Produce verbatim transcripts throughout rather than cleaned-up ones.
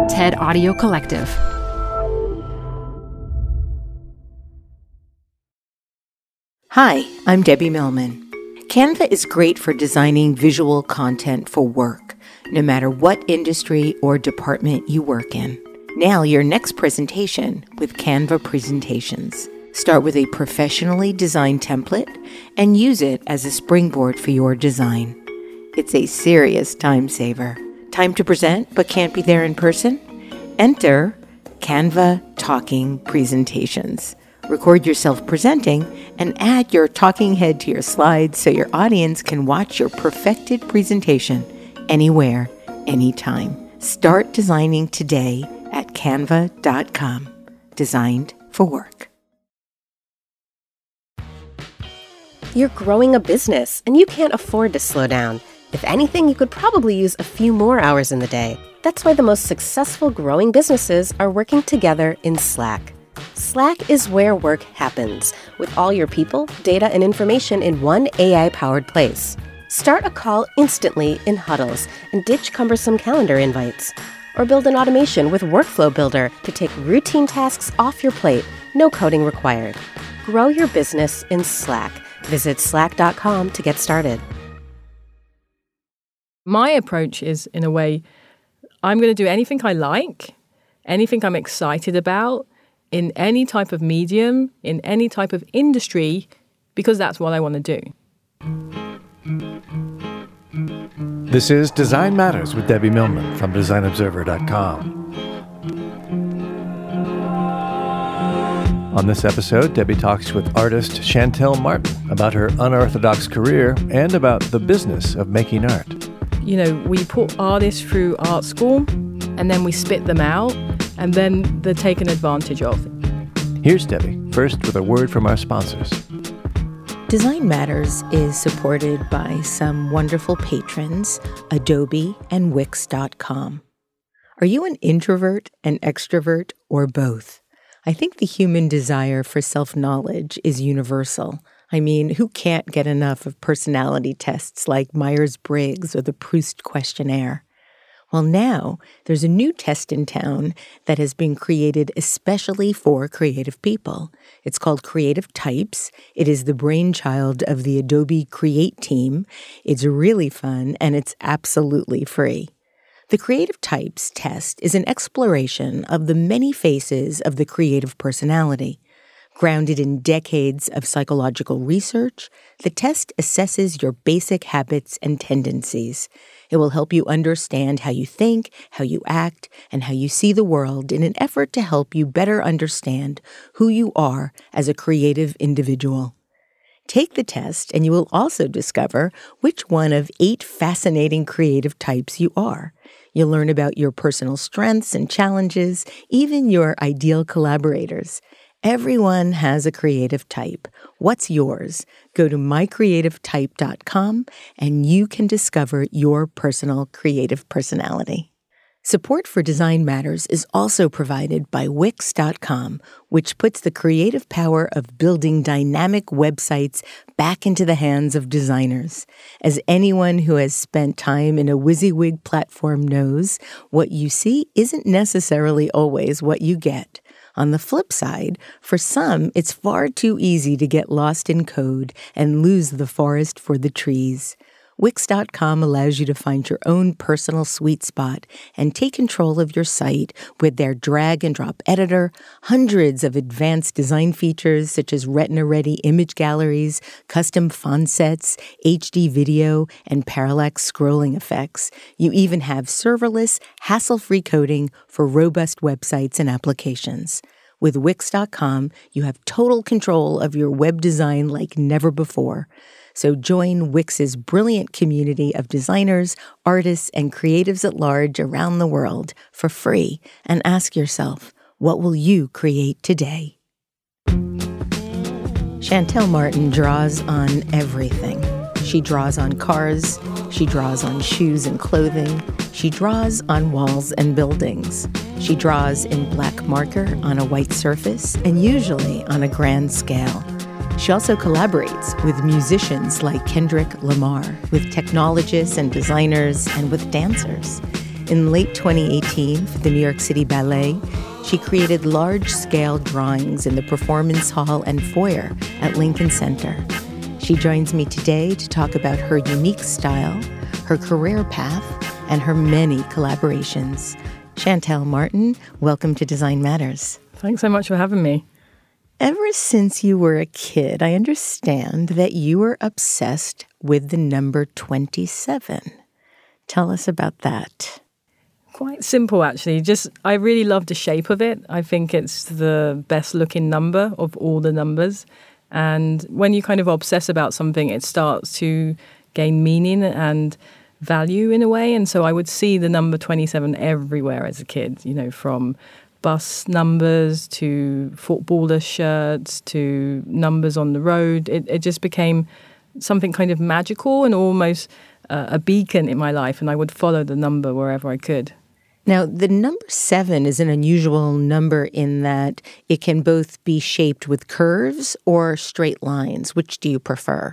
TED Audio Collective. Hi, I'm Debbie Millman. Canva is great for designing visual content for work, no matter what industry or department you work in. Nail your next presentation with Canva Presentations. Start with a professionally designed template and use it as a springboard for your design. It's a serious time saver. Time to present but can't be there in person? Enter Canva Talking Presentations. Record yourself presenting and add your talking head to your slides so your audience can watch your perfected presentation anywhere, anytime. Start designing today at canva dot com. Designed for work. You're growing a business, and you can't afford to slow down. If anything, you could probably use a few more hours in the day. That's why the most successful growing businesses are working together in Slack. Slack is where work happens, with all your people, data, and information in one A I-powered place. Start a call instantly in huddles and ditch cumbersome calendar invites. Or build an automation with Workflow Builder to take routine tasks off your plate, no coding required. Grow your business in Slack. Visit slack dot com to get started. My approach is, in a way, I'm going to do anything I like, anything I'm excited about, in any type of medium, in any type of industry, because that's what I want to do. This is Design Matters with Debbie Millman from design observer dot com. On this episode, Debbie talks with artist Shantell Martin about her unorthodox career and about the business of making art. You know, we put artists through art school, and then we spit them out, and then they're taken advantage of. Here's Debbie, first with a word from our sponsors. Design Matters is supported by some wonderful patrons, Adobe and Wix dot com. Are you an introvert, an extrovert, or both? I think the human desire for self-knowledge is universal. I mean, who can't get enough of personality tests like Myers-Briggs or the Proust questionnaire? Well, now there's a new test in town that has been created especially for creative people. It's called Creative Types. It is the brainchild of the Adobe Create team. It's really fun, and it's absolutely free. The Creative Types test is an exploration of the many faces of the creative personality. Grounded in decades of psychological research, the test assesses your basic habits and tendencies. It will help you understand how you think, how you act, and how you see the world in an effort to help you better understand who you are as a creative individual. Take the test, and you will also discover which one of eight fascinating creative types you are. You'll learn about your personal strengths and challenges, even your ideal collaborators. Everyone has a creative type. What's yours? Go to my creative type dot com and you can discover your personal creative personality. Support for Design Matters is also provided by Wix dot com, which puts the creative power of building dynamic websites back into the hands of designers. As anyone who has spent time in a WYSIWYG platform knows, what you see isn't necessarily always what you get. On the flip side, for some, it's far too easy to get lost in code and lose the forest for the trees. Wix dot com allows you to find your own personal sweet spot and take control of your site with their drag-and-drop editor, hundreds of advanced design features such as Retina-ready image galleries, custom font sets, H D video, and parallax scrolling effects. You even have serverless, hassle-free coding for robust websites and applications. With Wix dot com, you have total control of your web design like never before. So join Wix's brilliant community of designers, artists, and creatives at large around the world for free and ask yourself, what will you create today? Shantell Martin draws on everything. She draws on cars, she draws on shoes and clothing, she draws on walls and buildings. She draws in black marker on a white surface and usually on a grand scale. She also collaborates with musicians like Kendrick Lamar, with technologists and designers, and with dancers. In late twenty eighteen, for the New York City Ballet, she created large-scale drawings in the performance hall and foyer at Lincoln Center. She joins me today to talk about her unique style, her career path, and her many collaborations. Chantel Martin, welcome to Design Matters. Thanks so much for having me. Ever since you were a kid, I understand that you were obsessed with the number twenty-seven. Tell us about that. Quite simple, actually. Just, I really love the shape of it. I think it's the best looking number of all the numbers. And when you kind of obsess about something, it starts to gain meaning and value in a way. And so I would see the number twenty-seven everywhere as a kid, you know, from bus numbers to footballer shirts to numbers on the road. It, it just became something kind of magical and almost uh, a beacon in my life. And I would follow the number wherever I could. Now, the number seven is an unusual number in that it can both be shaped with curves or straight lines. Which do you prefer?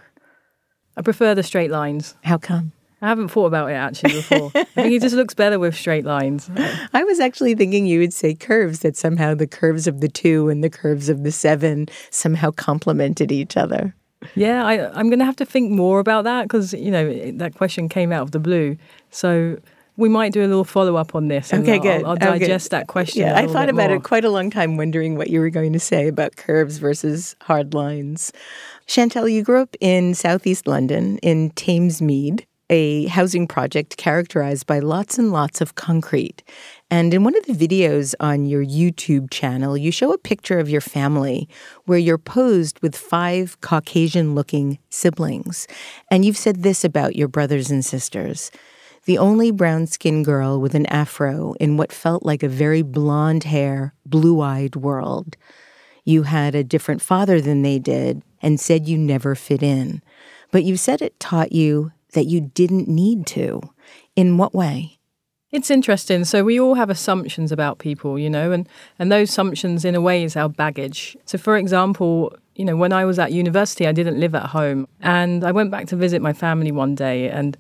I prefer the straight lines. How come? I haven't thought about it actually before. I think it just looks better with straight lines. I was actually thinking you would say curves, that somehow the curves of the two and the curves of the seven somehow complemented each other. Yeah, I, I'm going to have to think more about that because, you know, that question came out of the blue. So we might do a little follow-up on this. And okay, I'll, good. I'll, I'll digest okay. that question. Yeah, I thought about more. it quite a long time, wondering what you were going to say about curves versus hard lines. Chantel, you grew up in southeast London, in Thamesmead, a housing project characterized by lots and lots of concrete. And in one of the videos on your YouTube channel, you show a picture of your family where you're posed with five Caucasian-looking siblings. And you've said this about your brothers and sisters: the only brown-skinned girl with an afro in what felt like a very blonde-hair, blue-eyed world. You had a different father than they did and said you never fit in. But you said it taught you that you didn't need to. In what way? It's interesting. So we all have assumptions about people, you know, and, and those assumptions in a way is our baggage. So for example, you know, when I was at university, I didn't live at home. And I went back to visit my family one day and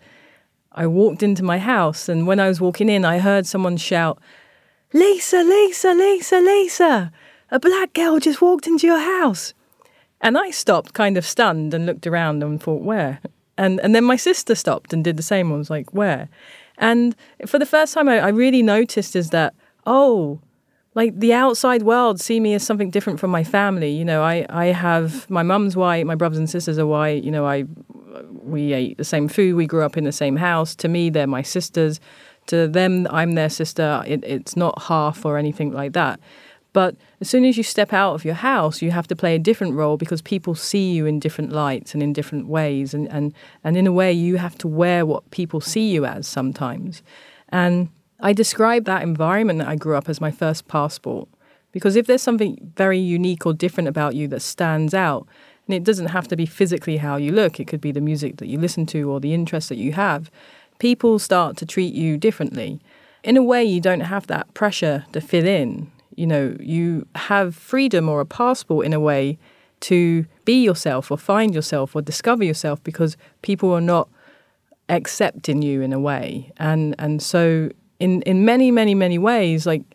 I walked into my house. And when I was walking in, I heard someone shout, "Lisa, Lisa, Lisa, Lisa, a black girl just walked into your house." And I stopped kind of stunned and looked around and thought, where? And and then my sister stopped and did the same. I was like, where? And for the first time, I, I really noticed is that, oh, like the outside world see me as something different from my family. You know, I, I have, my mum's white, my brothers and sisters are white. You know, I we ate the same food. We grew up in the same house. To me, they're my sisters. To them, I'm their sister. It, it's not half or anything like that. But as soon as you step out of your house, you have to play a different role because people see you in different lights and in different ways. And, and, and in a way, you have to wear what people see you as sometimes. And I describe that environment that I grew up as my first passport. Because if there's something very unique or different about you that stands out, and it doesn't have to be physically how you look, it could be the music that you listen to or the interests that you have, people start to treat you differently. In a way, you don't have that pressure to fit in. You know, you have freedom or a passport in a way to be yourself or find yourself or discover yourself because people are not accepting you in a way. And and so in, in many, many, many ways, like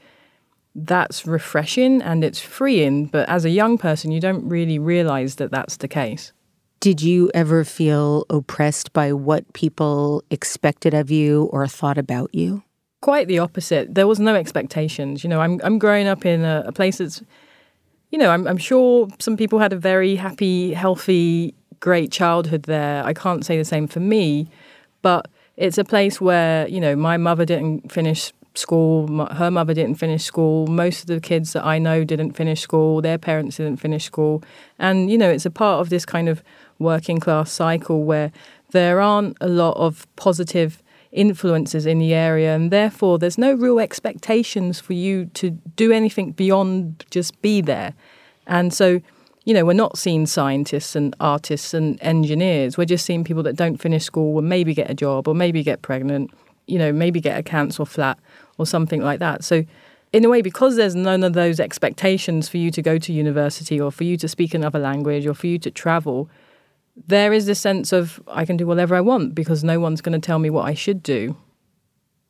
that's refreshing and it's freeing. But as a young person, you don't really realize that that's the case. Did you ever feel oppressed by what people expected of you or thought about you? Quite the opposite. There was no expectations. You know, I'm I'm growing up in a, a place that's, you know, I'm I'm sure some people had a very happy, healthy, great childhood there. I can't say the same for me, but it's a place where, you know, my mother didn't finish school, my, her mother didn't finish school. Most of the kids that I know didn't finish school. Their parents didn't finish school. And, you know, it's a part of this kind of working class cycle where there aren't a lot of positive influences in the area, and therefore there's no real expectations for you to do anything beyond just be there. And so, you know, we're not seeing scientists and artists and engineers. We're just seeing people that don't finish school and maybe get a job or maybe get pregnant, you know, maybe get a council flat or something like that. So in a way, because there's none of those expectations for you to go to university or for you to speak another language or for you to travel, there is this sense of I can do whatever I want because no one's going to tell me what I should do.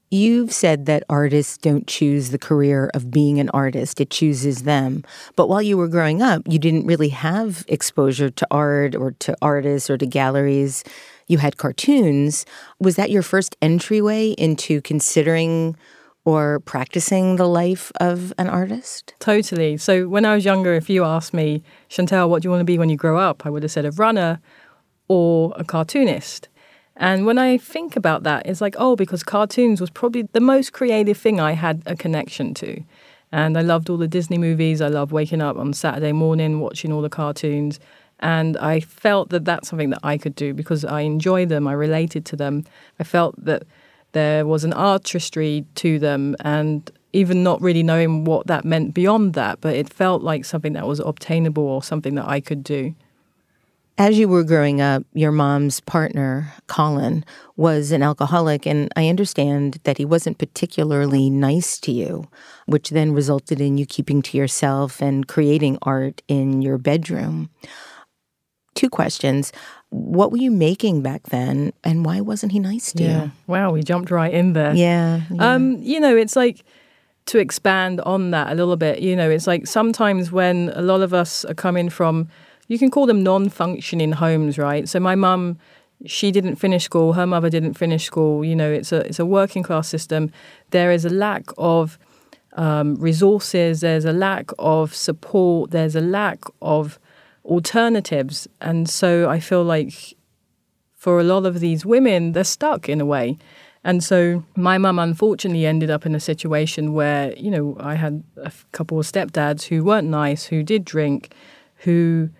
You've said that artists don't choose the career of being an artist. It chooses them. But while you were growing up, you didn't really have exposure to art or to artists or to galleries. You had cartoons. Was that your first entryway into considering or practicing the life of an artist? Totally. So when I was younger, if you asked me, Chantel, what do you want to be when you grow up? I would have said a runner or a cartoonist. And when I think about that, it's like, oh, because cartoons was probably the most creative thing I had a connection to. And I loved all the Disney movies. I loved waking up on Saturday morning, watching all the cartoons. And I felt that that's something that I could do because I enjoy them. I related to them. I felt that there was an artistry to them, and even not really knowing what that meant beyond that, but it felt like something that was obtainable or something that I could do. As you were growing up, your mom's partner, Colin, was an alcoholic, and I understand that he wasn't particularly nice to you, which then resulted in you keeping to yourself and creating art in your bedroom. Two questions. What were you making back then, and why wasn't he nice to yeah. you? Wow, we jumped right in there. Yeah, yeah. Um, you know, it's like, to expand on that a little bit, you know, it's like sometimes when a lot of us are coming from, you can call them non-functioning homes, right? So my mum, she didn't finish school. Her mother didn't finish school. You know, it's a it's a working class system. There is a lack of um, resources. There's a lack of support. There's a lack of alternatives. And so I feel like for a lot of these women, they're stuck in a way. And so my mum unfortunately ended up in a situation where, you know, I had a couple of stepdads who weren't nice, who did drink, who...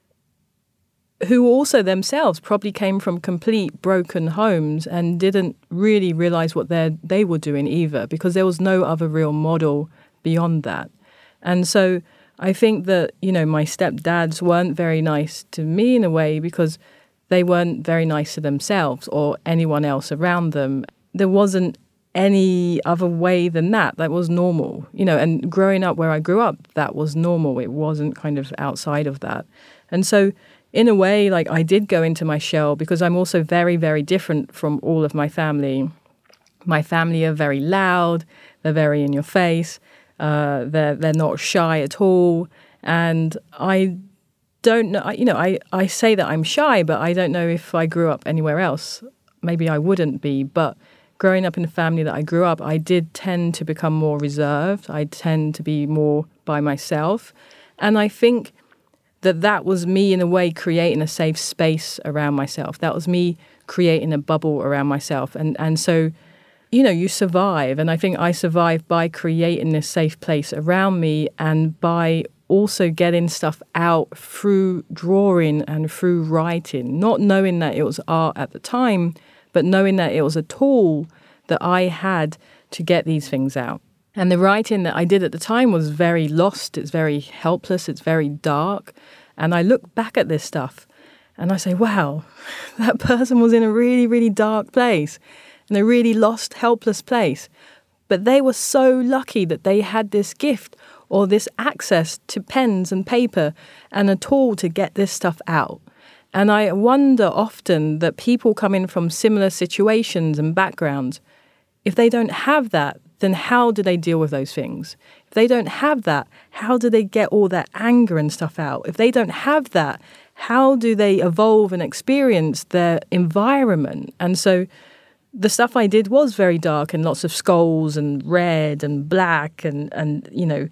who also themselves probably came from complete broken homes and didn't really realize what they they were doing either, because there was no other real model beyond that. And so I think that, you know, my stepdads weren't very nice to me in a way because they weren't very nice to themselves or anyone else around them. There wasn't any other way than that. That was normal, you know, and growing up where I grew up, that was normal. It wasn't kind of outside of that. And so in a way, like, I did go into my shell because I'm also very, very different from all of my family. My family are very loud. They're very in your face. Uh, they're they're not shy at all. And I don't know, you know, I, I say that I'm shy, but I don't know if I grew up anywhere else. Maybe I wouldn't be. But growing up in the family that I grew up, I did tend to become more reserved. I tend to be more by myself. And I think that that was me, in a way, creating a safe space around myself. That was me creating a bubble around myself. And and so, you know, you survive. And I think I survived by creating this safe place around me and by also getting stuff out through drawing and through writing, not knowing that it was art at the time, but knowing that it was a tool that I had to get these things out. And the writing that I did at the time was very lost. It's very helpless. It's very dark. And I look back at this stuff and I say, wow, that person was in a really, really dark place, in a really lost, helpless place. But they were so lucky that they had this gift or this access to pens and paper and a tool to get this stuff out. And I wonder often that people coming from similar situations and backgrounds, if they don't have that, then how do they deal with those things? If they don't have that, how do they get all that anger and stuff out? If they don't have that, how do they evolve and experience their environment? And so the stuff I did was very dark and lots of skulls and red and black and, and you know,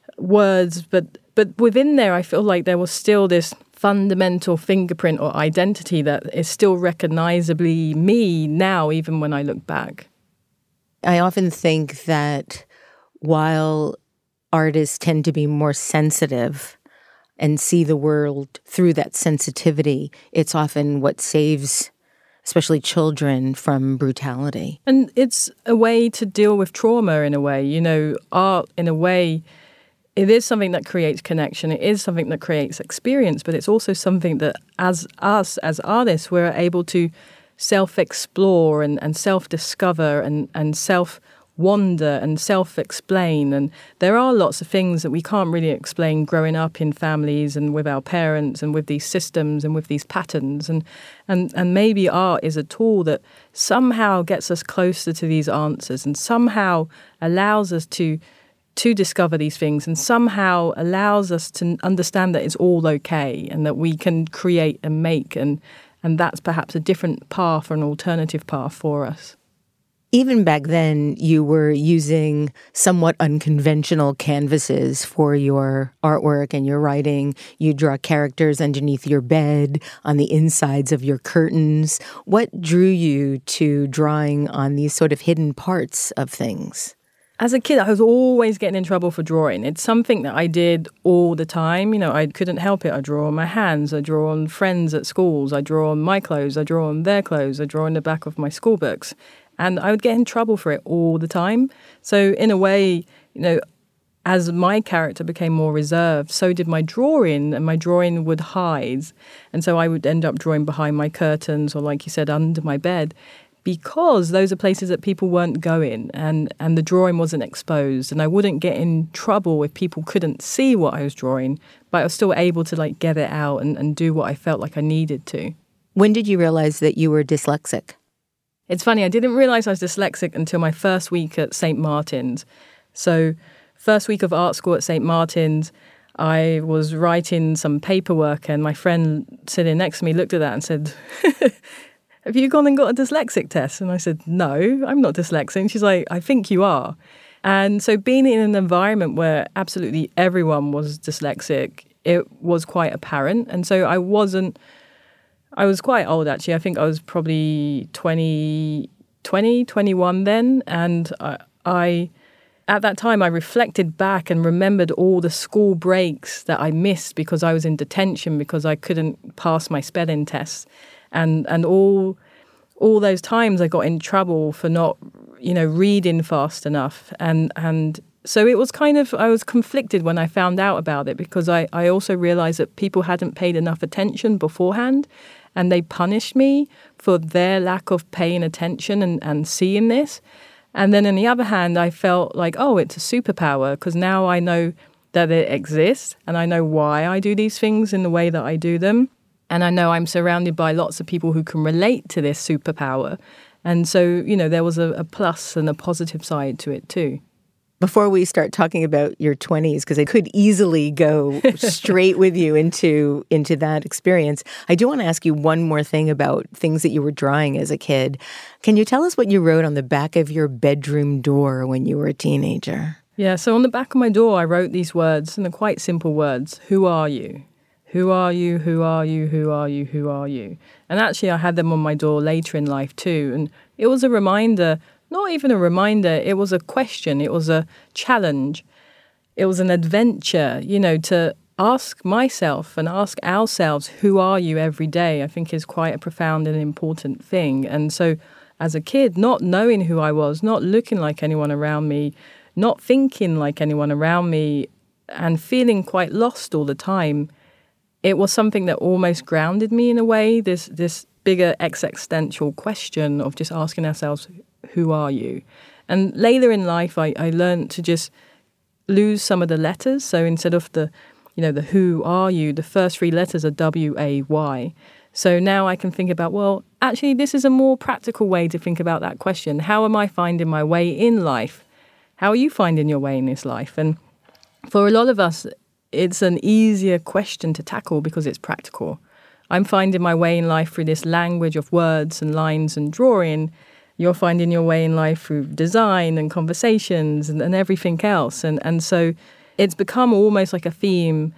words. But, but within there, I feel like there was still this fundamental fingerprint or identity that is still recognizably me now, even when I look back. I often think that while artists tend to be more sensitive and see the world through that sensitivity, it's often what saves, especially children, from brutality. And it's a way to deal with trauma in a way. You know, art in a way, it is something that creates connection. It is something that creates experience, but it's also something that as us, as artists, we're able to self-explore and, and self-discover and, and self wander and self-explain. And there are lots of things that we can't really explain growing up in families and with our parents and with these systems and with these patterns. And and and maybe art is a tool that somehow gets us closer to these answers and somehow allows us to to discover these things and somehow allows us to understand that it's all okay and that we can create and make, and and that's perhaps a different path or an alternative path for us. Even back then, you were using somewhat unconventional canvases for your artwork and your writing. You draw characters underneath your bed, on the insides of your curtains. What drew you to drawing on these sort of hidden parts of things? As a kid, I was always getting in trouble for drawing. It's something that I did all the time. You know, I couldn't help it. I draw on my hands. I draw on friends at schools. I draw on my clothes. I draw on their clothes. I draw on the back of my school books. And I would get in trouble for it all the time. So in a way, you know, as my character became more reserved, so did my drawing, and my drawing would hide. And so I would end up drawing behind my curtains or, like you said, under my bed, because those are places that people weren't going, and, and the drawing wasn't exposed. And I wouldn't get in trouble if people couldn't see what I was drawing, but I was still able to like get it out and, and do what I felt like I needed to. When did you realize that you were dyslexic? It's funny, I didn't realize I was dyslexic until my first week at Saint Martin's. So first week of art school at Saint Martin's, I was writing some paperwork and my friend sitting next to me looked at that and said, have you gone and got a dyslexic test? And I said, no, I'm not dyslexic. And she's like, I think you are. And so being in an environment where absolutely everyone was dyslexic, it was quite apparent. And so I wasn't, I was quite old actually. I think I was probably twenty, twenty, twenty-one then. And I, I, at that time, I reflected back and remembered all the school breaks that I missed because I was in detention because I couldn't pass my spelling tests. And and all all those times I got in trouble for not, you know, reading fast enough. And and so it was kind of, I was conflicted when I found out about it because I, I also realized that people hadn't paid enough attention beforehand and they punished me for their lack of paying attention and, and seeing this. And then on the other hand, I felt like, oh, it's a superpower because now I know that it exists and I know why I do these things in the way that I do them. And I know I'm surrounded by lots of people who can relate to this superpower. And so, you know, there was a, a plus and a positive side to it too. Before we start talking about your twenties, because I could easily go straight with you into into that experience, I do want to ask you one more thing about things that you were drawing as a kid. Can you tell us what you wrote on the back of your bedroom door when you were a teenager? Yeah, so on the back of my door, I wrote these words, and they're quite simple words. Who are you? Who are you? Who are you? Who are you? Who are you? And actually, I had them on my door later in life too. And it was a reminder. Not even a reminder, it was a question, it was a challenge, it was an adventure, you know, to ask myself and ask ourselves, who are you every day, I think is quite a profound and important thing. And so as a kid, not knowing who I was, not looking like anyone around me, not thinking like anyone around me, and feeling quite lost all the time, it was something that almost grounded me in a way, this this bigger existential question of just asking ourselves, who are you? And later in life, I, I learned to just lose some of the letters. So instead of the, you know, the who are you, the first three letters are W A Y. So now I can think about, well, actually, this is a more practical way to think about that question. How am I finding my way in life? How are you finding your way in this life? And for a lot of us, it's an easier question to tackle because it's practical. I'm finding my way in life through this language of words and lines and drawing. You're finding your way in life through design and conversations and, and everything else. And, and so it's become almost like a theme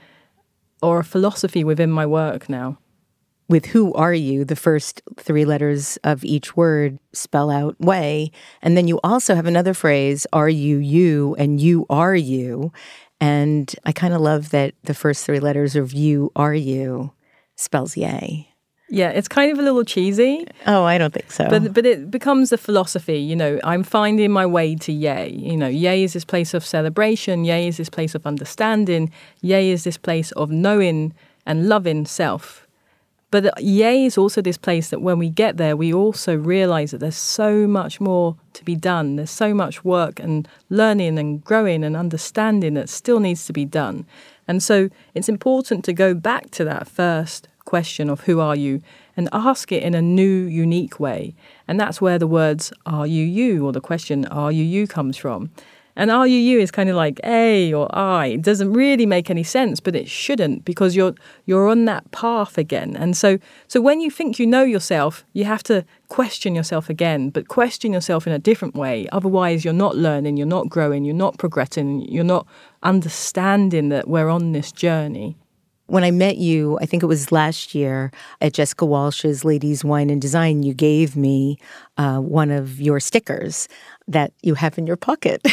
or a philosophy within my work now. With who are you, the first three letters of each word spell out way. And then you also have another phrase, are you you, and you are you. And I kind of love that the first three letters of you are you spells yay. Yeah, it's kind of a little cheesy. Oh, I don't think so. But but it becomes a philosophy, you know, I'm finding my way to yay. You know, yay is this place of celebration. Yay is this place of understanding. Yay is this place of knowing and loving self. But Yay is also this place that when we get there, we also realize that there's so much more to be done. There's so much work and learning and growing and understanding that still needs to be done. And so it's important to go back to that first question of who are you and ask it in a new, unique way. And that's where the words are you you or the question are you you comes from. And are you you is kind of like A or I. It doesn't really make any sense, but it shouldn't because you're you're on that path again. And so so when you think you know yourself, you have to question yourself again, but question yourself in a different way. Otherwise, you're not learning, you're not growing, you're not progressing, you're not understanding that we're on this journey. When I met you, I think it was last year at Jessica Walsh's Ladies Wine and Design, you gave me uh, one of your stickers that you have in your pocket.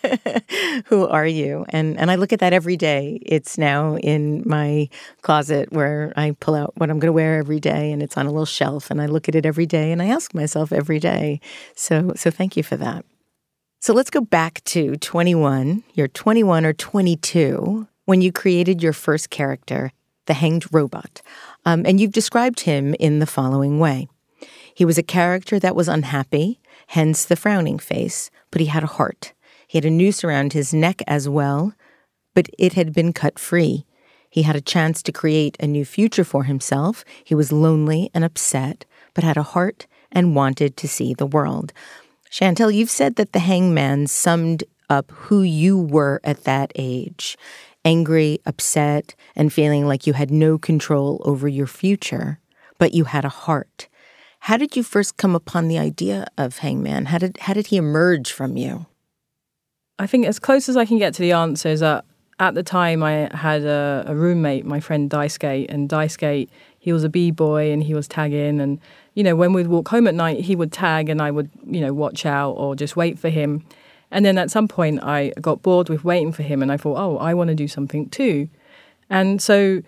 Who are you? And and I look at that every day. It's now in my closet where I pull out what I'm going to wear every day, and it's on a little shelf, and I look at it every day, and I ask myself every day. So so thank you for that. So let's go back to twenty-one. You're twenty-one or twenty-two when you created your first character, the Hanged Robot. Um, and you've described him in the following way. He was a character that was unhappy, hence the frowning face, but he had a heart. He had a noose around his neck as well, but it had been cut free. He had a chance to create a new future for himself. He was lonely and upset, but had a heart and wanted to see the world. Chantel, you've said that the hangman summed up who you were at that age. Angry, upset, and feeling like you had no control over your future, but you had a heart. How did you first come upon the idea of Hangman? How did how did he emerge from you? I think as close as I can get to the answer is that at the time I had a, a roommate, my friend Daisuke, and Daisuke, he was a b-boy and he was tagging, and you know, when we'd walk home at night, he would tag and I would, you know, watch out or just wait for him. And then at some point I got bored with waiting for him and I thought, oh, I want to do something too. And so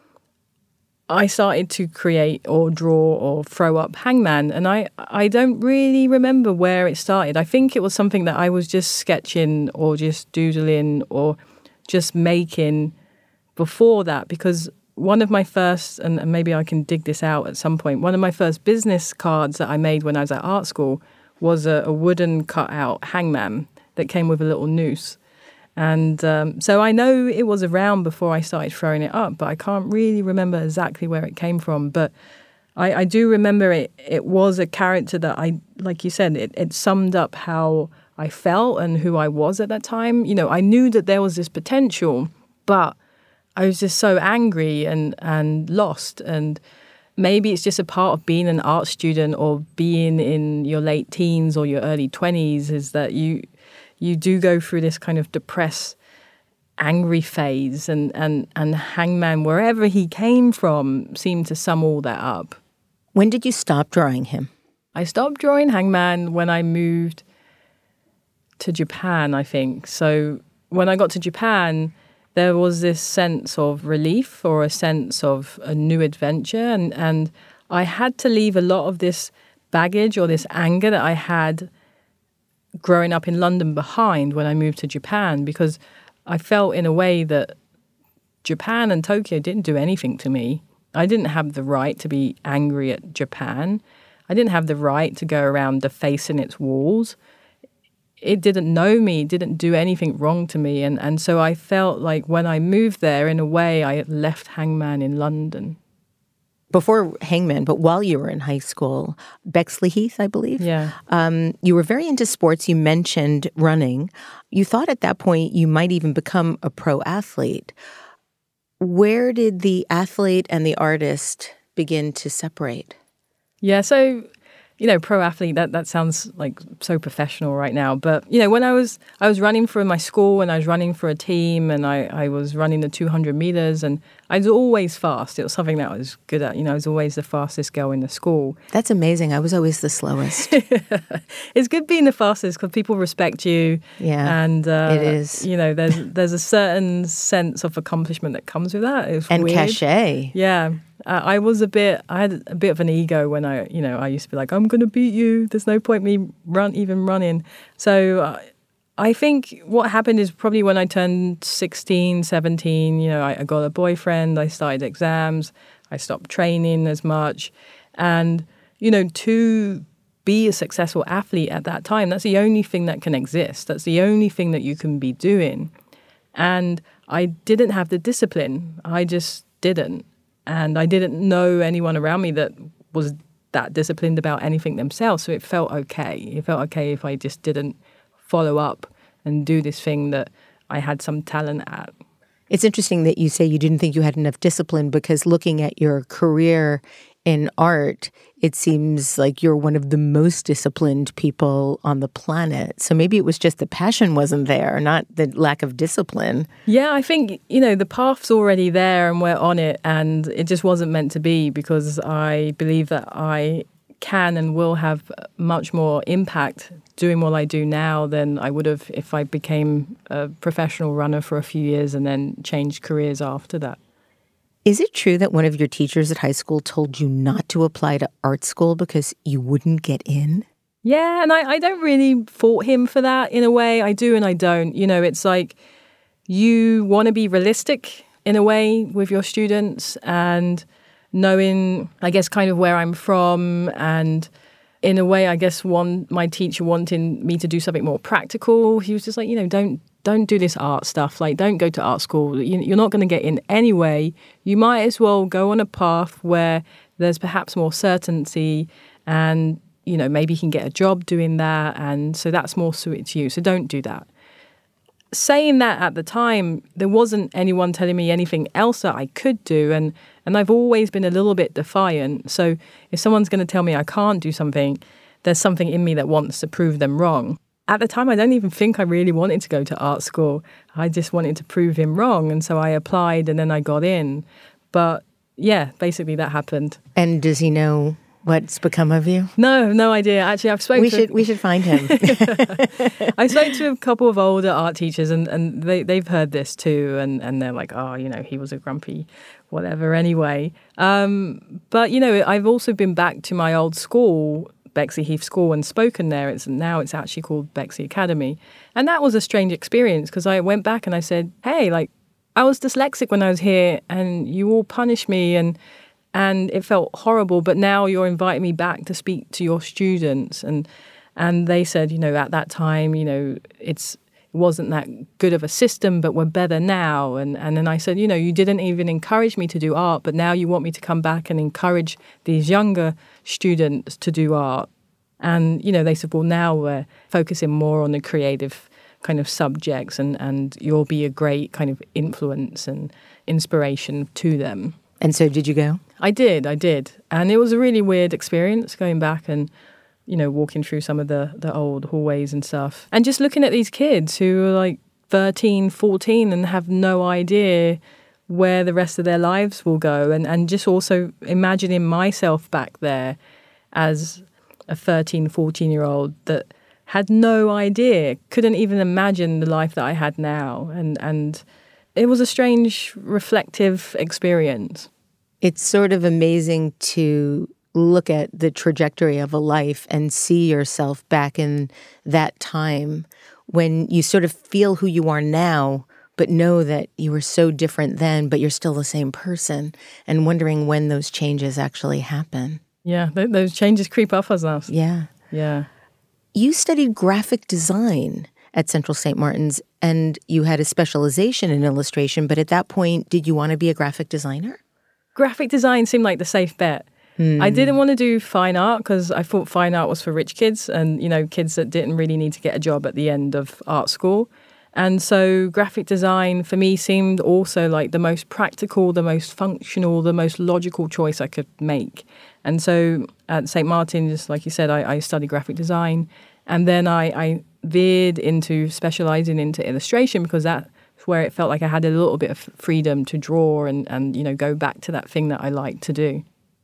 I started to create or draw or throw up Hangman. And I, I don't really remember where it started. I think it was something that I was just sketching or just doodling or just making before that, because one of my first, and maybe I can dig this out at some point, one of my first business cards that I made when I was at art school was a, a wooden cutout hangman that came with a little noose. And um, so I know it was around before I started throwing it up, but I can't really remember exactly where it came from. But I, I do remember it it was a character that I, like you said, it, it summed up how I felt and who I was at that time. You know, I knew that there was this potential, but I was just so angry and, and lost. And maybe it's just a part of being an art student or being in your late teens or your early twenties is that you you do go through this kind of depressed, angry phase. And, and, and Hangman, wherever he came from, seemed to sum all that up. When did you stop drawing him? I stopped drawing Hangman when I moved to Japan, I think. So when I got to Japan, there was this sense of relief or a sense of a new adventure. And, and I had to leave a lot of this baggage or this anger that I had growing up in London behind when I moved to Japan, because I felt in a way that Japan and Tokyo didn't do anything to me. I didn't have the right to be angry at Japan. I didn't have the right to go around defacing its walls. It didn't know me, didn't do anything wrong to me. And, and so I felt like when I moved there, in a way, I had left Hangman in London. Before Hangman, but while you were in high school, Bexley Heath, I believe. Yeah. Um, you were very into sports. You mentioned running. You thought at that point you might even become a pro athlete. Where did the athlete and the artist begin to separate? Yeah, so, you know, pro athlete, that, that sounds like so professional right now. But, you know, when I was I was running for my school and I was running for a team and I, I was running the two hundred meters and I was always fast. It was something that I was good at. You know, I was always the fastest girl in the school. That's amazing. I was always the slowest. It's good being the fastest because people respect you. Yeah, and uh, it is. You know, there's there's a certain sense of accomplishment that comes with that. It's and weird. cachet. Yeah. Uh, I was a bit, I had a bit of an ego when I, you know, I used to be like, I'm going to beat you. There's no point me run even running. So uh, I think what happened is probably when I turned sixteen, seventeen, you know, I, I got a boyfriend, I started exams, I I stopped training as much. And, you know, to be a successful athlete at that time, that's the only thing that can exist. That's the only thing that you can be doing. And I didn't have the discipline. I just didn't. And I didn't know anyone around me that was that disciplined about anything themselves. So it felt okay. It felt okay if I just didn't follow up and do this thing that I had some talent at. It's interesting that you say you didn't think you had enough discipline, because looking at your career in art, it seems like you're one of the most disciplined people on the planet. So maybe it was just the passion wasn't there, not the lack of discipline. Yeah, I think, you know, the path's already there and we're on it, and it just wasn't meant to be, because I believe that I can and will have much more impact doing what I do now than I would have if I became a professional runner for a few years and then changed careers after that. Is it true that one of your teachers at high school told you not to apply to art school because you wouldn't get in? Yeah, and I, I don't really fault him for that in a way. I do and I don't. You know, it's like you want to be realistic in a way with your students, and knowing, I guess, kind of where I'm from, and in a way, I guess one my teacher wanting me to do something more practical. He was just like, you know, don't don't do this art stuff. Like, don't go to art school. You, you're not going to get in anyway. You might as well go on a path where there's perhaps more certainty, and, you know, maybe you can get a job doing that. And so that's more suited to you. So don't do that. Saying that at the time, there wasn't anyone telling me anything else that I could do. And, and I've always been a little bit defiant. So if someone's going to tell me I can't do something, there's something in me that wants to prove them wrong. At the time, I don't even think I really wanted to go to art school. I just wanted to prove him wrong. And so I applied and then I got in. But yeah, basically that happened. And does he know what's become of you? No, no idea. Actually, I've spoken we to... Should, we should find him. I spoke to a couple of older art teachers, and, and they, they've heard this too. And, and they're like, oh, you know, he was a grumpy whatever anyway. Um, but, you know, I've also been back to my old school, Bexley-Heath School, and spoken there. It's now it's actually called Bexley Academy. And that was a strange experience, because I went back and I said, hey, like, I was dyslexic when I was here and you all punished me, and and it felt horrible, but now you're inviting me back to speak to your students. And and they said, you know, at that time, you know, it's it wasn't that good of a system, but we're better now. And and then I said, you know, you didn't even encourage me to do art, but now you want me to come back and encourage these younger students to do art. And, you know, they said, well, now we're focusing more on the creative kind of subjects, and, and you'll be a great kind of influence and inspiration to them. And so did you go? I did, I did. And it was a really weird experience going back and, you know, walking through some of the, the old hallways and stuff. And just looking at these kids who are like thirteen, fourteen and have no idea where the rest of their lives will go. And, and just also imagining myself back there as a thirteen, fourteen-year-old that had no idea, couldn't even imagine the life that I had now. And, and it was a strange, reflective experience. It's sort of amazing to look at the trajectory of a life and see yourself back in that time when you sort of feel who you are now, but know that you were so different then, but you're still the same person, and wondering when those changes actually happen. Yeah, th- those changes creep up on us. Yeah. Yeah. You studied graphic design at Central Saint Martin's, and you had a specialization in illustration, but at that point, did you want to be a graphic designer? Graphic design seemed like the safe bet. Hmm. I didn't want to do fine art because I thought fine art was for rich kids and, you know, kids that didn't really need to get a job at the end of art school. And so graphic design for me seemed also like the most practical, the most functional, the most logical choice I could make. And so at Saint Martin's, like you said, I, I studied graphic design. And then I, I veered into specializing into illustration because that's where it felt like I had a little bit of freedom to draw and, and you know, go back to that thing that I like to do.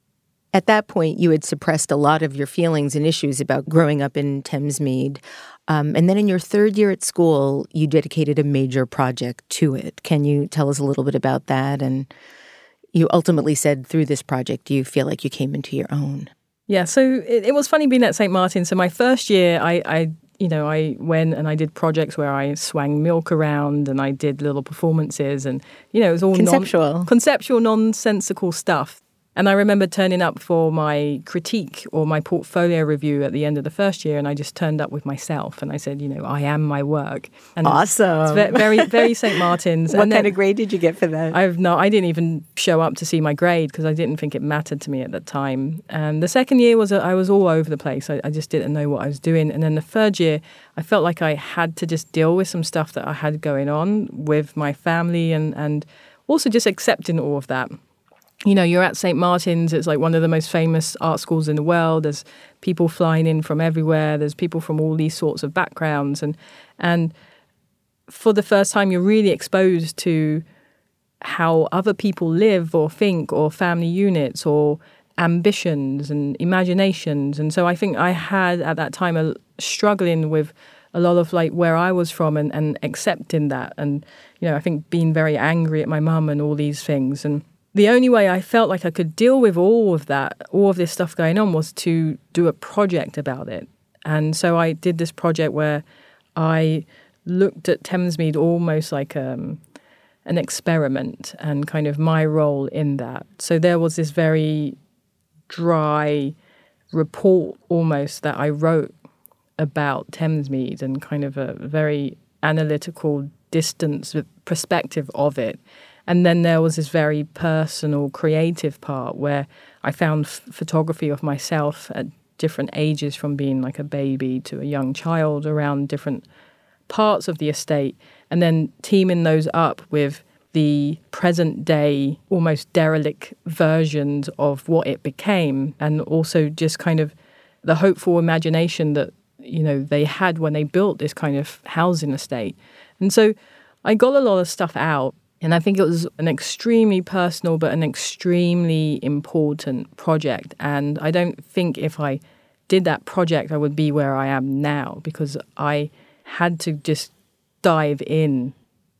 At that point, you had suppressed a lot of your feelings and issues about growing up in Thamesmead. Um, and then in your third year at school, you dedicated a major project to it. Can you tell us a little bit about that? And you ultimately said through this project, you feel like you came into your own. Yeah, so it, it was funny being at Saint Martin. So my first year, I, I, you know, I went and I did projects where I swang milk around and I did little performances and, you know, it was all conceptual, non, conceptual, nonsensical stuff. And I remember turning up for my critique or my portfolio review at the end of the first year, and I just turned up with myself and I said, you know, I am my work. And awesome. It's ve- very, very Saint Martin's. What and kind of grade did you get for that? I've no, I didn't even show up to see my grade because I didn't think it mattered to me at the time. And the second year was, a, I was all over the place. I, I just didn't know what I was doing. And then the third year, I felt like I had to just deal with some stuff that I had going on with my family and, and also just accepting all of that. You know, you're at Saint Martin's, it's like one of the most famous art schools in the world. There's people flying in from everywhere. There's people from all these sorts of backgrounds. And and for the first time, you're really exposed to how other people live or think or family units or ambitions and imaginations. And so I think I had at that time a, struggling with a lot of like where I was from and, and accepting that. And, you know, I think being very angry at my mum and all these things. And the only way I felt like I could deal with all of that, all of this stuff going on, was to do a project about it. And so I did this project where I looked at Thamesmead almost like um, an experiment and kind of my role in that. So there was this very dry report almost that I wrote about Thamesmead and kind of a very analytical distance perspective of it. And then there was this very personal, creative part where I found f- photography of myself at different ages, from being like a baby to a young child, around different parts of the estate, and then teaming those up with the present day, almost derelict versions of what it became, and also just kind of the hopeful imagination that, you know, they had when they built this kind of housing estate. And so I got a lot of stuff out. And I think it was an extremely personal but an extremely important project. And I don't think if I did that project, I would be where I am now, because I had to just dive in.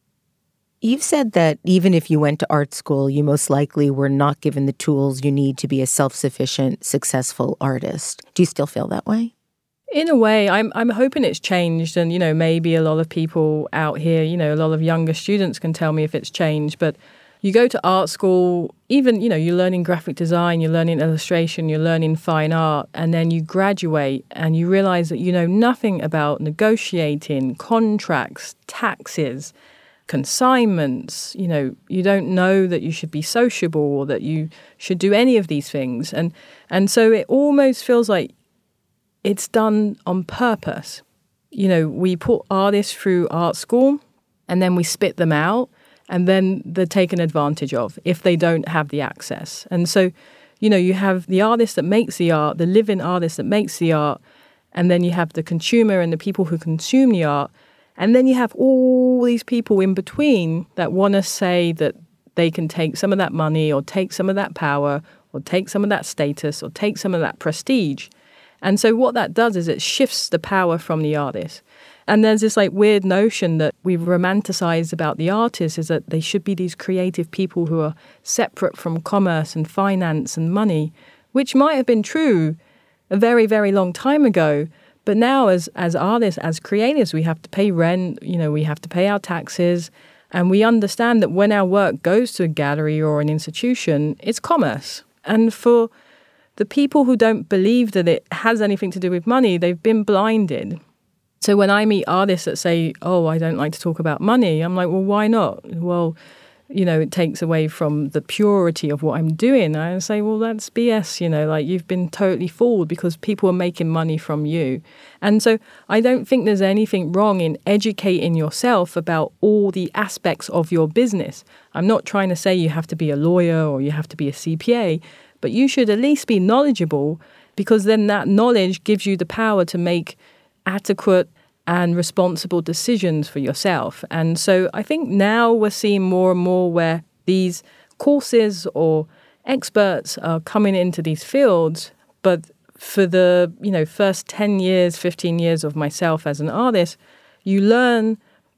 You've said that even if you went to art school, you most likely were not given the tools you need to be a self-sufficient, successful artist. Do you still feel that way? In a way, I'm I'm hoping it's changed, and, you know, maybe a lot of people out here, you know, a lot of younger students can tell me if it's changed. But you go to art school, even, you know, you're learning graphic design, you're learning illustration, you're learning fine art, and then you graduate and you realize that you know nothing about negotiating, contracts, taxes, consignments. You know, you don't know that you should be sociable or that you should do any of these things. And and so it almost feels like it's done on purpose. You know, we put artists through art school and then we spit them out, and then they're taken advantage of if they don't have the access. And so, you know, you have the artist that makes the art, the living artist that makes the art, and then you have the consumer and the people who consume the art. And then you have all these people in between that want to say that they can take some of that money or take some of that power or take some of that status or take some of that prestige. And so what that does is it shifts the power from the artist. And there's this like weird notion that we've romanticized about the artists, is that they should be these creative people who are separate from commerce and finance and money, which might have been true a very, very long time ago. But now as as artists, as creatives, we have to pay rent, you know, we have to pay our taxes. And we understand that when our work goes to a gallery or an institution, it's commerce. And for the people who don't believe that it has anything to do with money, they've been blinded. So when I meet artists that say, oh, I don't like to talk about money, I'm like, well, why not? Well, you know, it takes away from the purity of what I'm doing. I say, well, that's B S, you know, like you've been totally fooled because people are making money from you. And so I don't think there's anything wrong in educating yourself about all the aspects of your business. I'm not trying to say you have to be a lawyer or you have to be a C P A, but you should at least be knowledgeable, because then that knowledge gives you the power to make adequate and responsible decisions for yourself. And so I think now we're seeing more and more where these courses or experts are coming into these fields, but for the, you know, first ten years, fifteen years of myself as an artist, you learn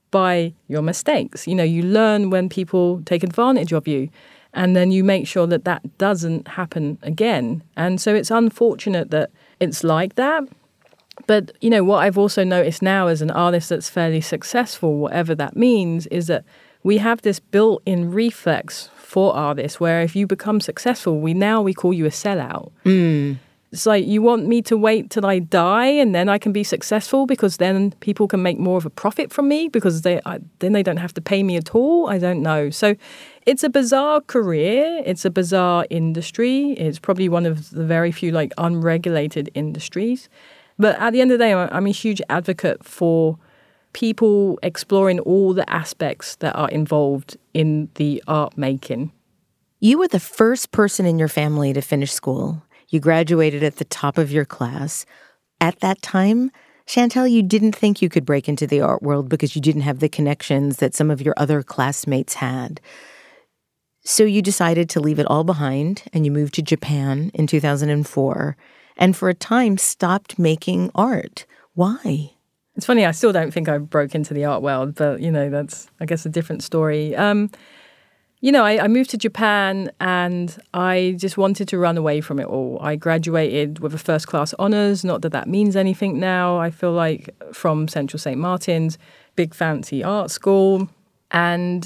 by your mistakes. You know, you learn when people take advantage of you. And then you make sure that that doesn't happen again. And so it's unfortunate that it's like that. But, you know, what I've also noticed now as an artist that's fairly successful, whatever that means, is that we have this built-in reflex for artists where if you become successful, we now we call you a sellout. Mm. It's like, you want me to wait till I die and then I can be successful because then people can make more of a profit from me because they I, then they don't have to pay me at all? I don't know. So it's a bizarre career. It's a bizarre industry. It's probably one of the very few like unregulated industries. But at the end of the day, I'm a huge advocate for people exploring all the aspects that are involved in the art making. You were the first person in your family to finish school. You graduated at the top of your class. At that time, Chantel, you didn't think you could break into the art world because you didn't have the connections that some of your other classmates had. So you decided to leave it all behind and you moved to Japan in two thousand four and for a time stopped making art. Why? It's funny, I still don't think I broke into the art world, but, you know, that's, I guess, a different story. Um, You know, I, I moved to Japan and I just wanted to run away from it all. I graduated with a first-class honours, not that that means anything now. I feel like from Central Saint Martin's, big fancy art school. And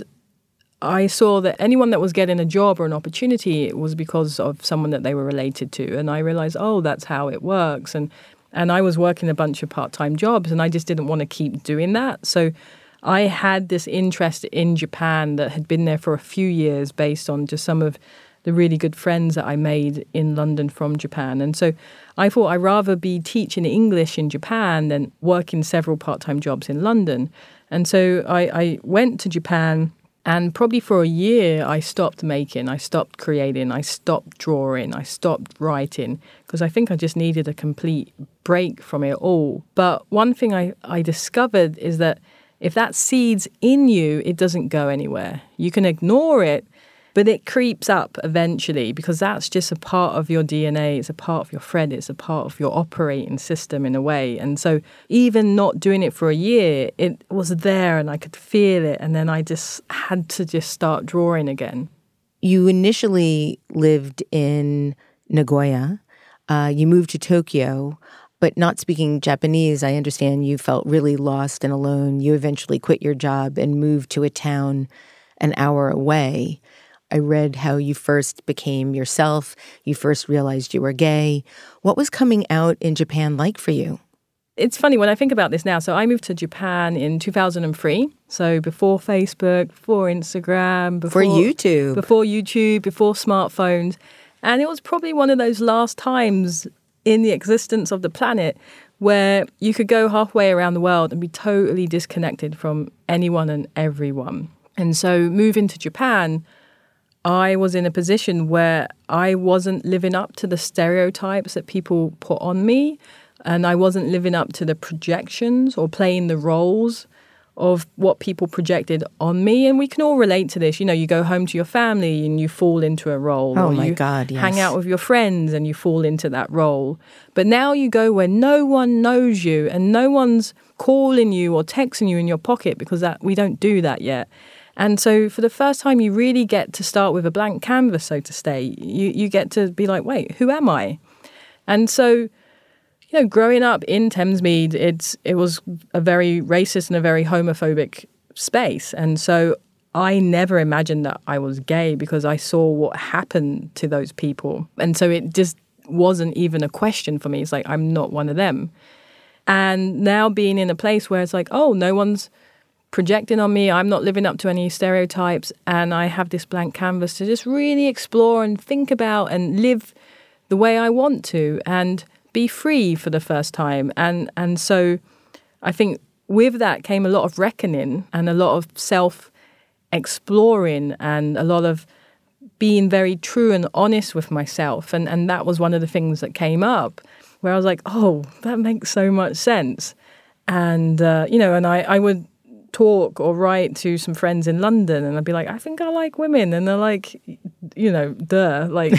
I saw that anyone that was getting a job or an opportunity, it was because of someone that they were related to. And I realised, oh, that's how it works. And, and I was working a bunch of part-time jobs and I just didn't want to keep doing that. So I had this interest in Japan that had been there for a few years based on just some of the really good friends that I made in London from Japan. And so I thought I'd rather be teaching English in Japan than working several part-time jobs in London. And so I, I went to Japan and probably for a year I stopped making, I stopped creating, I stopped drawing, I stopped writing because I think I just needed a complete break from it all. But one thing I, I discovered is that if that seed's in you, it doesn't go anywhere. You can ignore it, but it creeps up eventually because that's just a part of your D N A. It's a part of your thread. It's a part of your operating system in a way. And so even not doing it for a year, it was there and I could feel it. And then I just had to just start drawing again. You initially lived in Nagoya. Uh, you moved to Tokyo. But not speaking Japanese, I understand you felt really lost and alone. You eventually quit your job and moved to a town an hour away. I read how you first became yourself. You first realized you were gay. What was coming out in Japan like for you? It's funny when I think about this now. So I moved to Japan in two thousand three. So before Facebook, before Instagram, before, before YouTube, before YouTube, before smartphones. And it was probably one of those last times in the existence of the planet where you could go halfway around the world and be totally disconnected from anyone and everyone. And so moving to Japan, I was in a position where I wasn't living up to the stereotypes that people put on me, and I wasn't living up to the projections or playing the roles of what people projected on me. And we can all relate to this. You know, you go home to your family and you fall into a role. Oh, or my you God, yes. hang out with your friends and you fall into that role. But now you go where no one knows you and no one's calling you or texting you in your pocket because that we don't do that yet. And so for the first time, you really get to start with a blank canvas, so to say. You, you get to be like, wait, who am I? And so you know, growing up in Thamesmead, it's it was a very racist and a very homophobic space. And so I never imagined that I was gay because I saw what happened to those people. And so it just wasn't even a question for me. It's like, I'm not one of them. And now being in a place where it's like, oh, no one's projecting on me. I'm not living up to any stereotypes. And I have this blank canvas to just really explore and think about and live the way I want to. And be free for the first time. And and so I think with that came a lot of reckoning and a lot of self-exploring and a lot of being very true and honest with myself. And, and that was one of the things that came up where I was like, oh, that makes so much sense. And, uh, you know, and I, I would talk or write to some friends in London and I'd be like, I think I like women. And they're like, you know, duh. Like,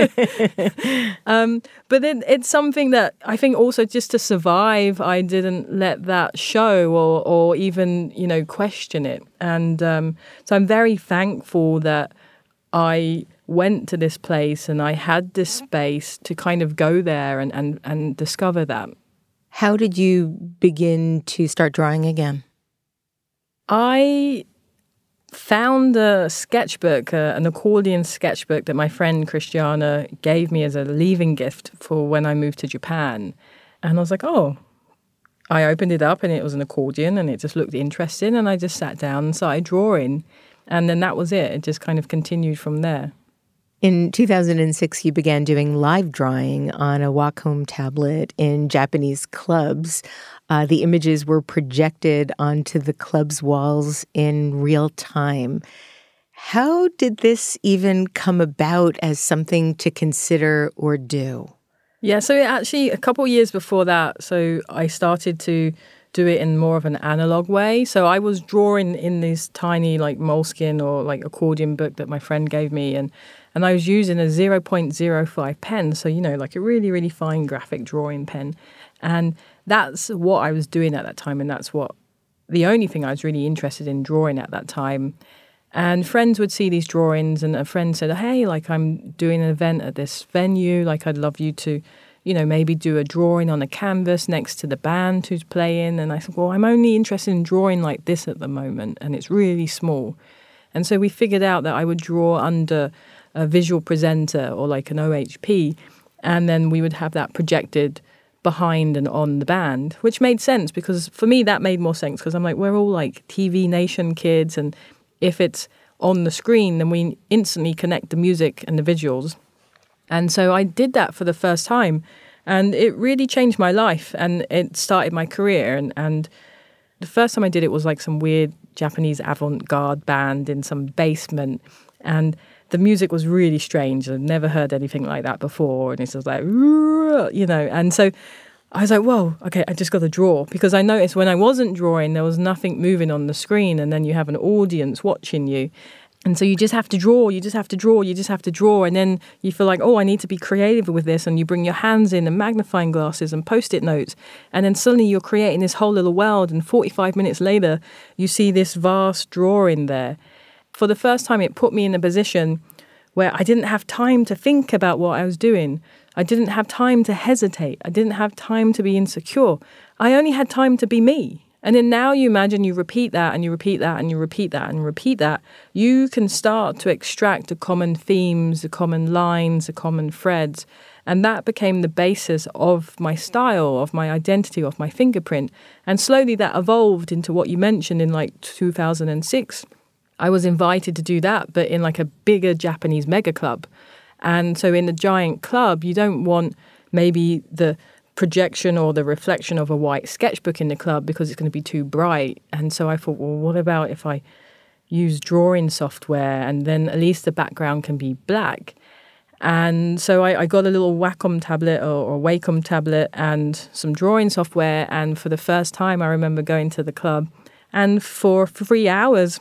um, but then it's something that I think also just to survive, I didn't let that show or, or even, you know, question it. And um, so I'm very thankful that I went to this place and I had this space to kind of go there and, and, and discover that. How did you begin to start drawing again? I found a sketchbook, uh, an accordion sketchbook that my friend Christiana gave me as a leaving gift for when I moved to Japan. And I was like, oh, I opened it up and it was an accordion and it just looked interesting. And I just sat down and started drawing. And then that was it. It just kind of continued from there. In two thousand six, you began doing live drawing on a Wacom tablet in Japanese clubs. Uh, the images were projected onto the club's walls in real time. How did this even come about as something to consider or do? Yeah, so it actually, a couple of years before that, so I started to do it in more of an analog way. So I was drawing in this tiny like Moleskine or like accordion book that my friend gave me, and And I was using a zero point zero five pen, so, you know, like a really, really fine graphic drawing pen. And that's what I was doing at that time, and that's what the only thing I was really interested in drawing at that time. And friends would see these drawings, and a friend said, hey, like, I'm doing an event at this venue, like, I'd love you to, you know, maybe do a drawing on a canvas next to the band who's playing. And I said, well, I'm only interested in drawing like this at the moment, and it's really small. And so we figured out that I would draw under a visual presenter or like an O H P, and then we would have that projected behind and on the band, which made sense because for me that made more sense because I'm like, we're all like T V Nation kids, and if it's on the screen then we instantly connect the music and the visuals. And so I did that for the first time, and it really changed my life and it started my career. And, and the first time I did it was like some weird Japanese avant-garde band in some basement, and the music was really strange. I'd never heard anything like that before. And it's just like, you know, and so I was like, whoa, okay, I just got to draw. Because I noticed when I wasn't drawing, there was nothing moving on the screen, and then you have an audience watching you. And so you just have to draw, you just have to draw, you just have to draw. And then you feel like, oh, I need to be creative with this. And you bring your hands in and magnifying glasses and Post-it notes. And then suddenly you're creating this whole little world. And forty-five minutes later, you see this vast drawing there. For the first time, it put me in a position where I didn't have time to think about what I was doing. I didn't have time to hesitate. I didn't have time to be insecure. I only had time to be me. And then now you imagine you repeat that and you repeat that and you repeat that and repeat that. You can start to extract the common themes, the common lines, the common threads. And that became the basis of my style, of my identity, of my fingerprint. And slowly that evolved into what you mentioned in like two thousand six. I was invited to do that, but in like a bigger Japanese mega club. And so in the giant club, you don't want maybe the projection or the reflection of a white sketchbook in the club because it's going to be too bright. And so I thought, well, what about if I use drawing software and then at least the background can be black? And so I, I got a little Wacom tablet or, or Wacom tablet and some drawing software. And for the first time, I remember going to the club, and for three hours,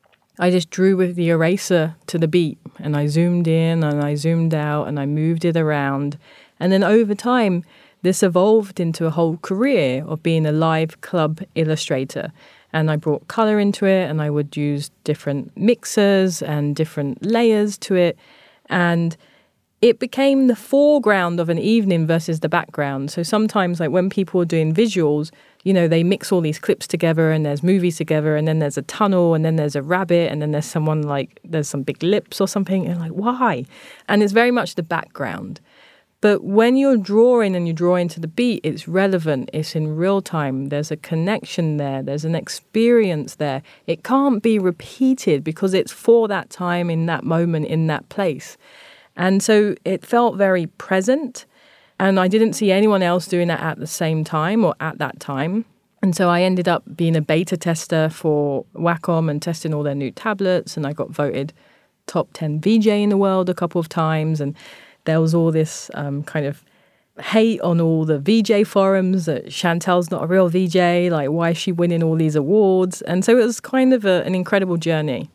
I just drew with the eraser to the beat, and I zoomed in and I zoomed out and I moved it around. And then over time, this evolved into a whole career of being a live club illustrator. And I brought color into it, and I would use different mixers and different layers to it. And it became the foreground of an evening versus the background. So sometimes, like when people are doing visuals, you know, they mix all these clips together and there's movies together, and then there's a tunnel, and then there's a rabbit, and then there's someone like, there's some big lips or something. And like, why? And it's very much the background. But when you're drawing and you're drawing to the beat, it's relevant. It's in real time. There's a connection there. There's an experience there. It can't be repeated because it's for that time, in that moment, in that place. And so it felt very present. And I didn't see anyone else doing that at the same time or at that time. And so I ended up being a beta tester for Wacom and testing all their new tablets. And I got voted top ten V J in the world a couple of times. And there was all this um, kind of hate on all the V J forums that Chantel's not a real V J. Like, why is she winning all these awards? And so it was kind of a, an incredible journey.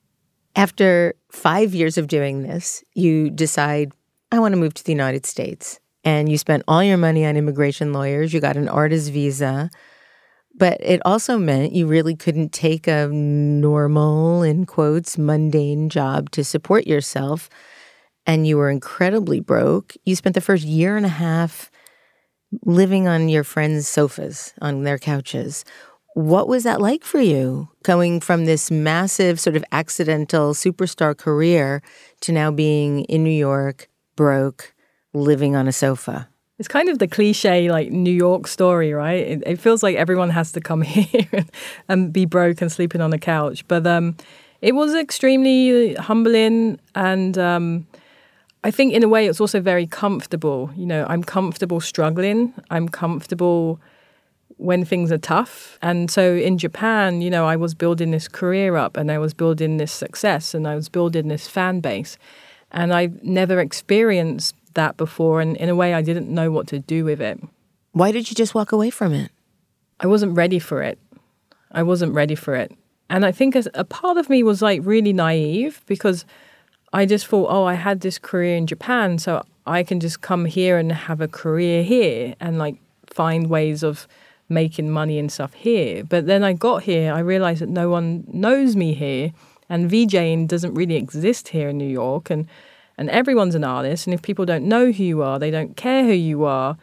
After five years of doing this, you decide, I want to move to the United States. And you spent all your money on immigration lawyers. You got an artist visa. But it also meant you really couldn't take a normal, in quotes, mundane job to support yourself. And you were incredibly broke. You spent the first year and a half living on your friends' sofas, on their couches. What was that like for you, going from this massive sort of accidental superstar career to now being in New York, broke, living on a sofa? It's kind of the cliche, like, New York story, right? It, it feels like everyone has to come here and, and be broke and sleeping on a couch. But um, it was extremely humbling. And um, I think in a way it's also very comfortable. You know, I'm comfortable struggling. I'm comfortable when things are tough. And so in Japan, you know, I was building this career up and I was building this success and I was building this fan base. And I've never experienced that before. And in a way, I didn't know what to do with it. Why did you just walk away from it? I wasn't ready for it. I wasn't ready for it. And I think as a part of me was like really naive because I just thought, oh, I had this career in Japan, so I can just come here and have a career here and like find ways of making money and stuff here. But then I got here, I realized that no one knows me here and VJing doesn't really exist here in New York. And And everyone's an artist. And if people don't know who you are, they don't care who you are.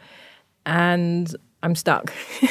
And I'm stuck.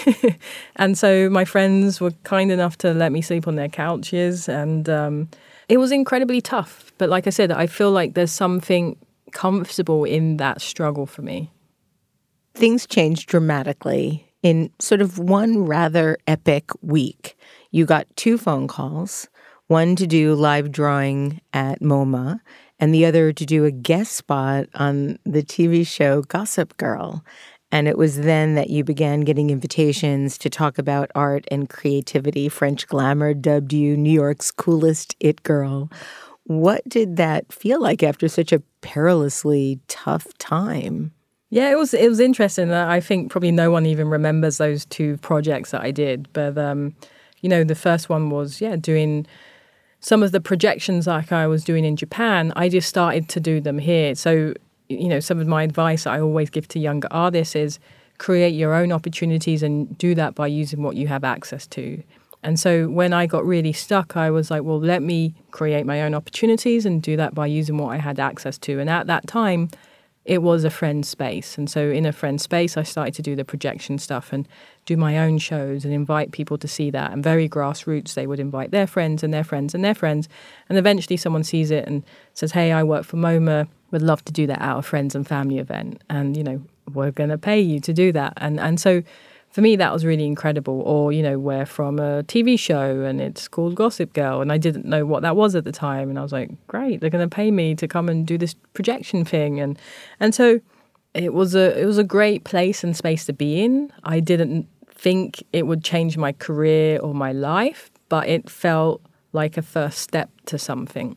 And so my friends were kind enough to let me sleep on their couches. And um, it was incredibly tough. But like I said, I feel like there's something comfortable in that struggle for me. Things changed dramatically in sort of one rather epic week. You got two phone calls, one to do live drawing at MoMA, and the other to do a guest spot on the T V show Gossip Girl. And it was then that you began getting invitations to talk about art and creativity. French Glamour dubbed you New York's coolest it girl. What did that feel like after such a perilously tough time? Yeah, it was it was interesting. I think probably no one even remembers those two projects that I did. But, um, you know, the first one was, yeah, doing some of the projections like I was doing in Japan. I just started to do them here. So, you know, some of my advice I always give to younger artists is create your own opportunities and do that by using what you have access to. And so when I got really stuck, I was like, well, let me create my own opportunities and do that by using what I had access to. And at that time, it was a friend space. And so in a friend space, I started to do the projection stuff and do my own shows and invite people to see that. And very grassroots, they would invite their friends and their friends and their friends. And eventually someone sees it and says, hey, I work for MoMA, would love to do that at a friends and family event. And, you know, we're going to pay you to do that. And and so for me, that was really incredible. Or, you know, we're from a T V show and it's called Gossip Girl. And I didn't know what that was at the time. And I was like, great, they're going to pay me to come and do this projection thing. And and so it was a it was a great place and space to be in. I didn't think it would change my career or my life, but it felt like a first step to something.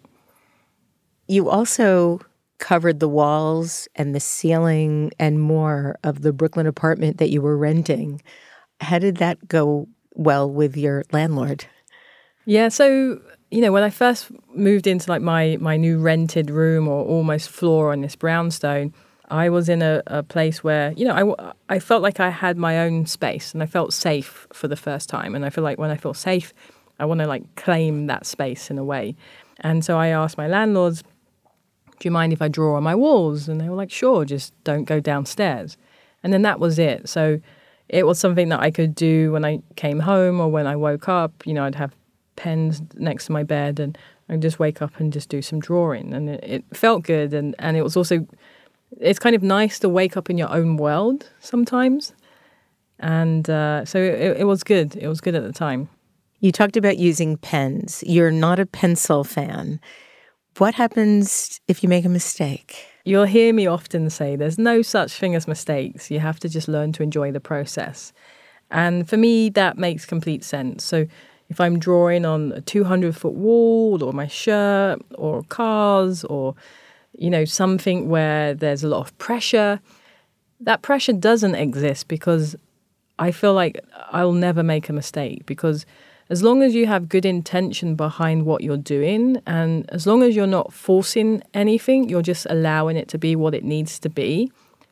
You also covered the walls and the ceiling and more of the Brooklyn apartment that you were renting. How did that go well with your landlord? Yeah, so, you know, when I first moved into like my, my new rented room or almost floor on this brownstone, I was in a, a place where, you know, I, I felt like I had my own space and I felt safe for the first time. And I feel like when I feel safe, I want to like claim that space in a way. And so I asked my landlords, do you mind if I draw on my walls? And they were like, sure, just don't go downstairs. And then that was it. So it was something that I could do when I came home or when I woke up. You know, I'd have pens next to my bed and I'd just wake up and just do some drawing. And it, it felt good. And, and it was also, it's kind of nice to wake up in your own world sometimes. And uh, so it, it was good. It was good at the time. You talked about using pens. You're not a pencil fan. What happens if you make a mistake? You'll hear me often say there's no such thing as mistakes. You have to just learn to enjoy the process. And for me, that makes complete sense. So if I'm drawing on a two hundred foot wall or my shirt or cars or, you know, something where there's a lot of pressure, that pressure doesn't exist because I feel like I'll never make a mistake because as long as you have good intention behind what you're doing and as long as you're not forcing anything, you're just allowing it to be what it needs to be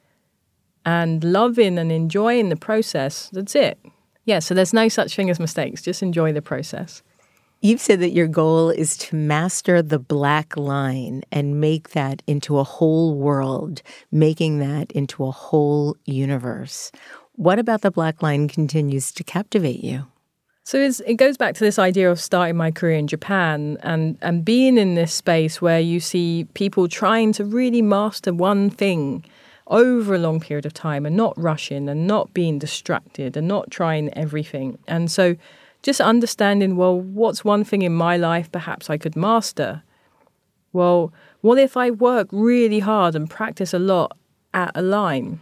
and loving and enjoying the process, that's it. Yeah, so there's no such thing as mistakes. Just enjoy the process. You've said that your goal is to master the black line and make that into a whole world, making that into a whole universe. What about the black line continues to captivate you? So it's, it goes back to this idea of starting my career in Japan and, and being in this space where you see people trying to really master one thing over a long period of time and not rushing and not being distracted and not trying everything. And so just understanding, well, what's one thing in my life perhaps I could master? Well, what if I work really hard and practice a lot at a line?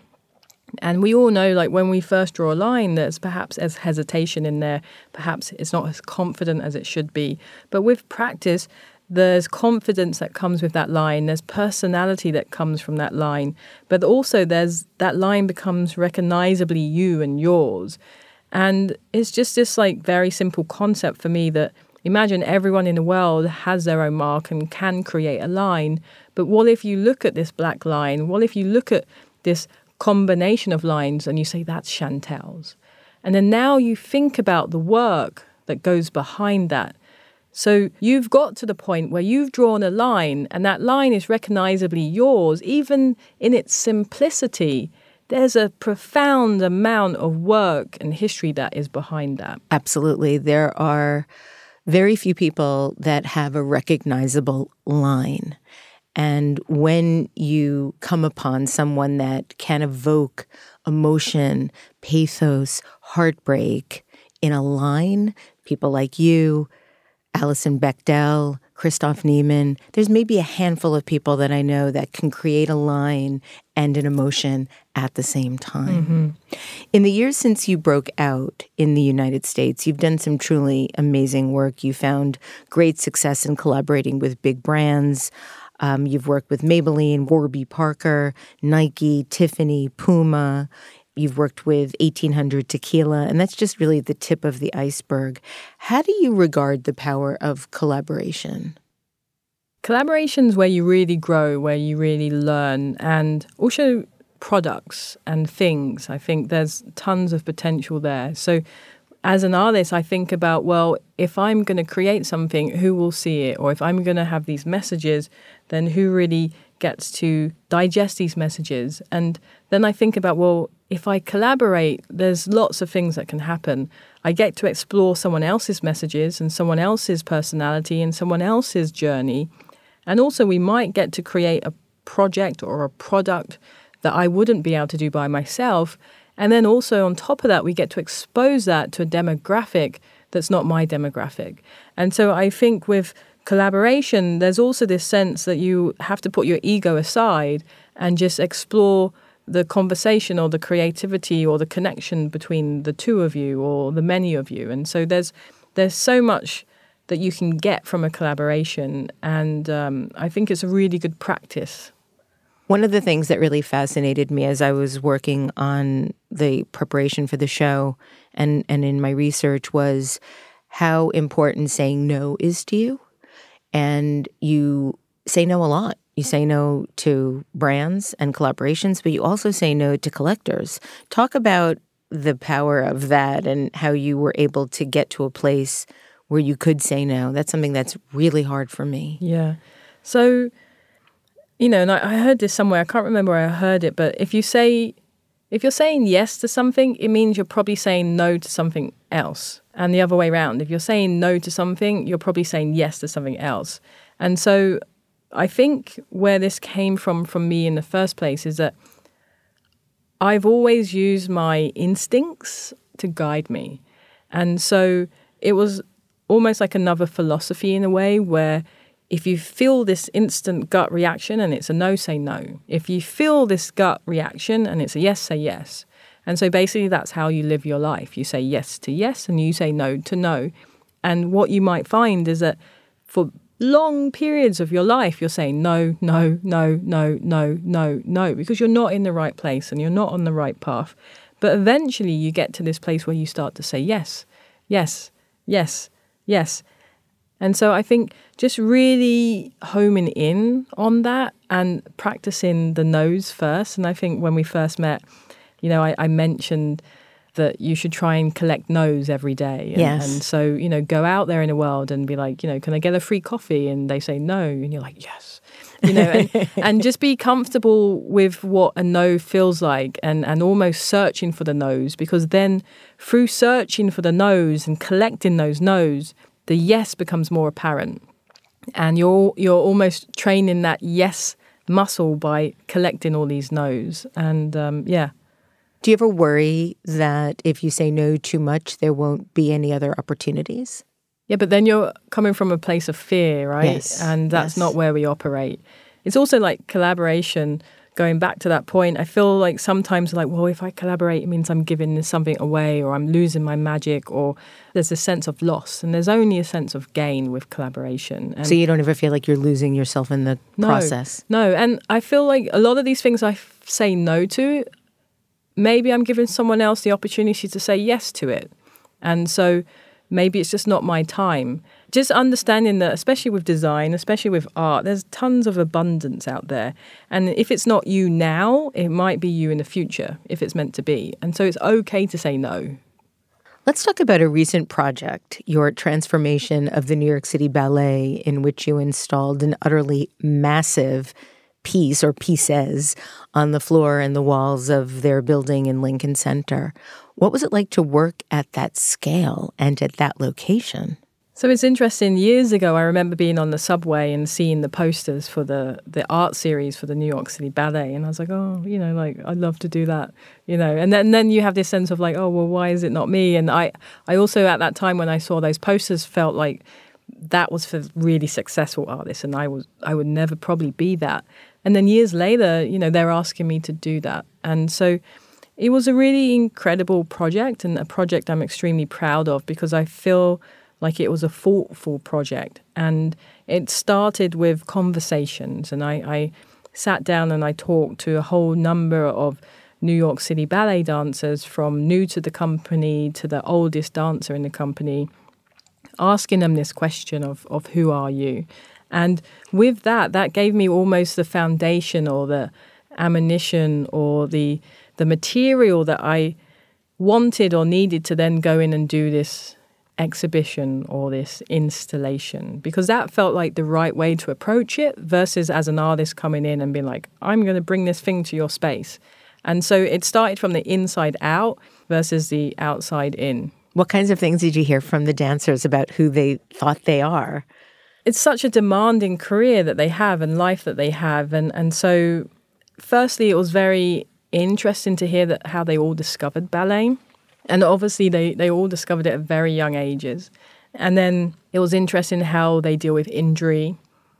And we all know, like, when we first draw a line, there's perhaps as hesitation in there. Perhaps it's not as confident as it should be. But with practice, there's confidence that comes with that line. There's personality that comes from that line. But also there's that line becomes recognizably you and yours. And it's just this, like, very simple concept for me that imagine everyone in the world has their own mark and can create a line. But what if you look at this black line? What if you look at this combination of lines and you say, that's Chantel's? And then now you think about the work that goes behind that. So you've got to the point where you've drawn a line and that line is recognizably yours, even in its simplicity. There's a profound amount of work and history that is behind that. Absolutely. There are very few people that have a recognizable line. And when you come upon someone that can evoke emotion, pathos, heartbreak in a line, people like you, Alison Bechdel, Christoph Niemann, there's maybe a handful of people that I know that can create a line and an emotion at the same time. Mm-hmm. In the years since you broke out in the United States, you've done some truly amazing work. You found great success in collaborating with big brands. Um, you've worked with Maybelline, Warby Parker, Nike, Tiffany, Puma. You've worked with eighteen hundred Tequila, and that's just really the tip of the iceberg. How do you regard the power of collaboration? Collaboration's where you really grow, where you really learn, and also products and things. I think there's tons of potential there. So as an artist, I think about, well, if I'm going to create something, who will see it? Or if I'm going to have these messages, then who really gets to digest these messages? And then I think about, well, if I collaborate, there's lots of things that can happen. I get to explore someone else's messages and someone else's personality and someone else's journey. And also we might get to create a project or a product that I wouldn't be able to do by myself. And then also on top of that, we get to expose that to a demographic that's not my demographic. And so I think with collaboration, there's also this sense that you have to put your ego aside and just explore the conversation or the creativity or the connection between the two of you or the many of you. And so there's there's so much that you can get from a collaboration. And um, I think it's a really good practice. One of the things that really fascinated me as I was working on the preparation for the show and, and in my research was how important saying no is to you. And you say no a lot. You say no to brands and collaborations, but you also say no to collectors. Talk about the power of that and how you were able to get to a place where you could say no. That's something that's really hard for me. Yeah. So, you know, and I, I heard this somewhere. I can't remember where I heard it, but if you say, if you're saying yes to something, it means you're probably saying no to something else. And the other way around, if you're saying no to something, you're probably saying yes to something else. And so I think where this came from from me in the first place is that I've always used my instincts to guide me. And so it was almost like another philosophy in a way where if you feel this instant gut reaction and it's a no, say no. If you feel this gut reaction and it's a yes, say yes. And so basically that's how you live your life. You say yes to yes and you say no to no. And what you might find is that for long periods of your life, you're saying no, no, no, no, no, no, no, because you're not in the right place and you're not on the right path. But eventually you get to this place where you start to say yes, yes, yes, yes. And so I think just really homing in on that and practicing the no's first. And I think when we first met, you know, I, I mentioned that you should try and collect no's every day. And, Yes. and so, you know, go out there in the world and be like, you know, can I get a free coffee? And they say no. And you're like, yes. You know, and, and just be comfortable with what a no feels like and, and almost searching for the no's, because then through searching for the no's and collecting those no's, the yes becomes more apparent. And you're you're almost training that yes muscle by collecting all these no's. And um, yeah. Do you ever worry that if you say no too much, there won't be any other opportunities? Yeah, but then you're coming from a place of fear, right? Yes. And that's Yes. not where we operate. It's also like collaboration. Going back to that point, I feel like sometimes like, well, if I collaborate, it means I'm giving something away or I'm losing my magic, or there's a sense of loss. And there's only a sense of gain with collaboration. And So you don't ever feel like you're losing yourself in the no, process? No, and I feel like a lot of these things I f- say no to, maybe I'm giving someone else the opportunity to say yes to it. And so maybe it's just not my time. Just understanding that, especially with design, especially with art, there's tons of abundance out there. And if it's not you now, it might be you in the future, if it's meant to be. And so it's okay to say no. Let's talk about a recent project, your transformation of the New York City Ballet, in which you installed an utterly massive piece or pieces on the floor and the walls of their building in Lincoln Center. What was it like to work at that scale and at that location? So it's interesting. Years ago, I remember being on the subway and seeing the posters for the, the art series for the New York City Ballet. And I was like, oh, you know, like, I'd love to do that, you know. And then, and then you have this sense of like, oh, well, why is it not me? And I, I also, at that time when I saw those posters, felt like that was for really successful artists. And I was, I would never probably be that. And then years later, you know, they're asking me to do that. And so it was a really incredible project, and a project I'm extremely proud of, because I feel like it was a thoughtful project. And it started with conversations. And I, I sat down and I talked to a whole number of New York City ballet dancers, from new to the company to the oldest dancer in the company, asking them this question of, of who are you? And with that, that gave me almost the foundation or the ammunition or the the material that I wanted or needed to then go in and do this exhibition or this installation, because that felt like the right way to approach it, versus as an artist coming in and being like, I'm going to bring this thing to your space. And so it started from the inside out versus the outside in. What kinds of things did you hear from the dancers about who they thought they are? It's such a demanding career that they have and life that they have. And, and so firstly, it was very interesting to hear that how they all discovered ballet. And obviously, they, they all discovered it at very young ages. And then it was interesting how they deal with injury,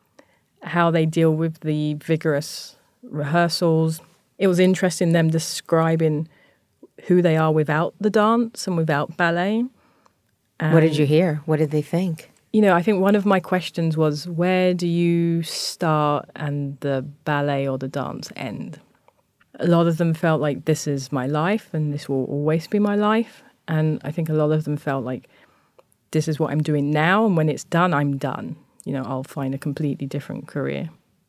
how they deal with the vigorous rehearsals. It was interesting them describing who they are without the dance and without ballet. And, what did you hear? What did they think? You know, I think one of my questions was, where do you start and the ballet or the dance end? A lot of them felt like this is my life and this will always be my life. And I think a lot of them felt like this is what I'm doing now, and when it's done, I'm done. You know, I'll find a completely different career.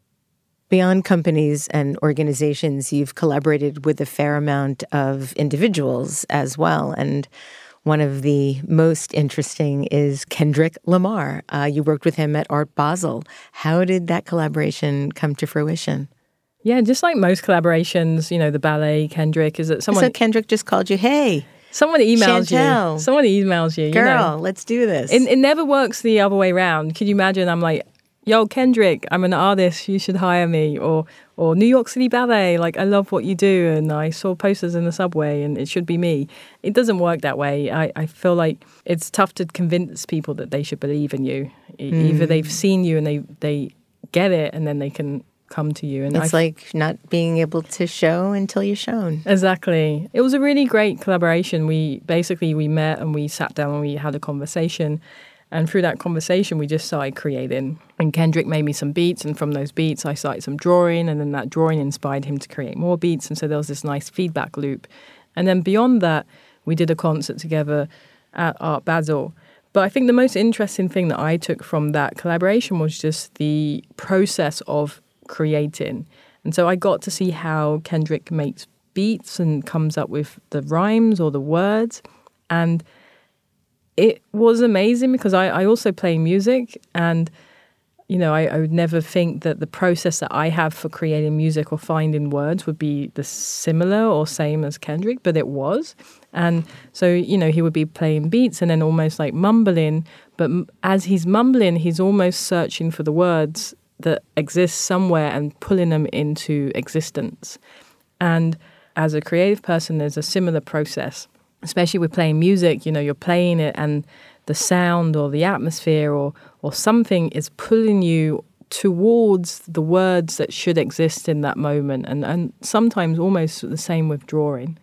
Beyond companies and organizations, you've collaborated with a fair amount of individuals as well. And one of the most interesting is Kendrick Lamar. Uh, you worked with him at Art Basel. How did that collaboration come to fruition? Yeah, just like most collaborations, you know, the ballet, Kendrick, is that someone... So Kendrick just called you, hey, someone emails Chantel, you. Someone emails you. Girl, you know. let's do this. It, it never works the other way around. Could you imagine? I'm like, yo, Kendrick, I'm an artist. You should hire me. Or or New York City Ballet, like, I love what you do. And I saw posters in the subway and it should be me. It doesn't work that way. I, I feel like it's tough to convince people that they should believe in you. Mm. Either they've seen you and they, they get it, and then they can come to you. And it's I, like not being able to show until you're shown. Exactly. It was a really great collaboration. We basically, we met and we sat down and we had a conversation. And through that conversation, we just started creating. And Kendrick made me some beats. And from those beats, I started some drawing. And then that drawing inspired him to create more beats. And so there was this nice feedback loop. And then beyond that, we did a concert together at Art Basel. But I think the most interesting thing that I took from that collaboration was just the process of creating. And so I got to see how Kendrick makes beats and comes up with the rhymes or the words. And it was amazing because I, I also play music, and you know, I, I would never think that the process that I have for creating music or finding words would be the similar or same as Kendrick, but it was. And so, you know, he would be playing beats and then almost like mumbling, but as he's mumbling, he's almost searching for the words that exist somewhere and pulling them into existence. And as a creative person, there's a similar process, especially with playing music. You know, you're playing it and the sound or the atmosphere or or something is pulling you towards the words that should exist in that moment. And, and sometimes almost the same with drawing.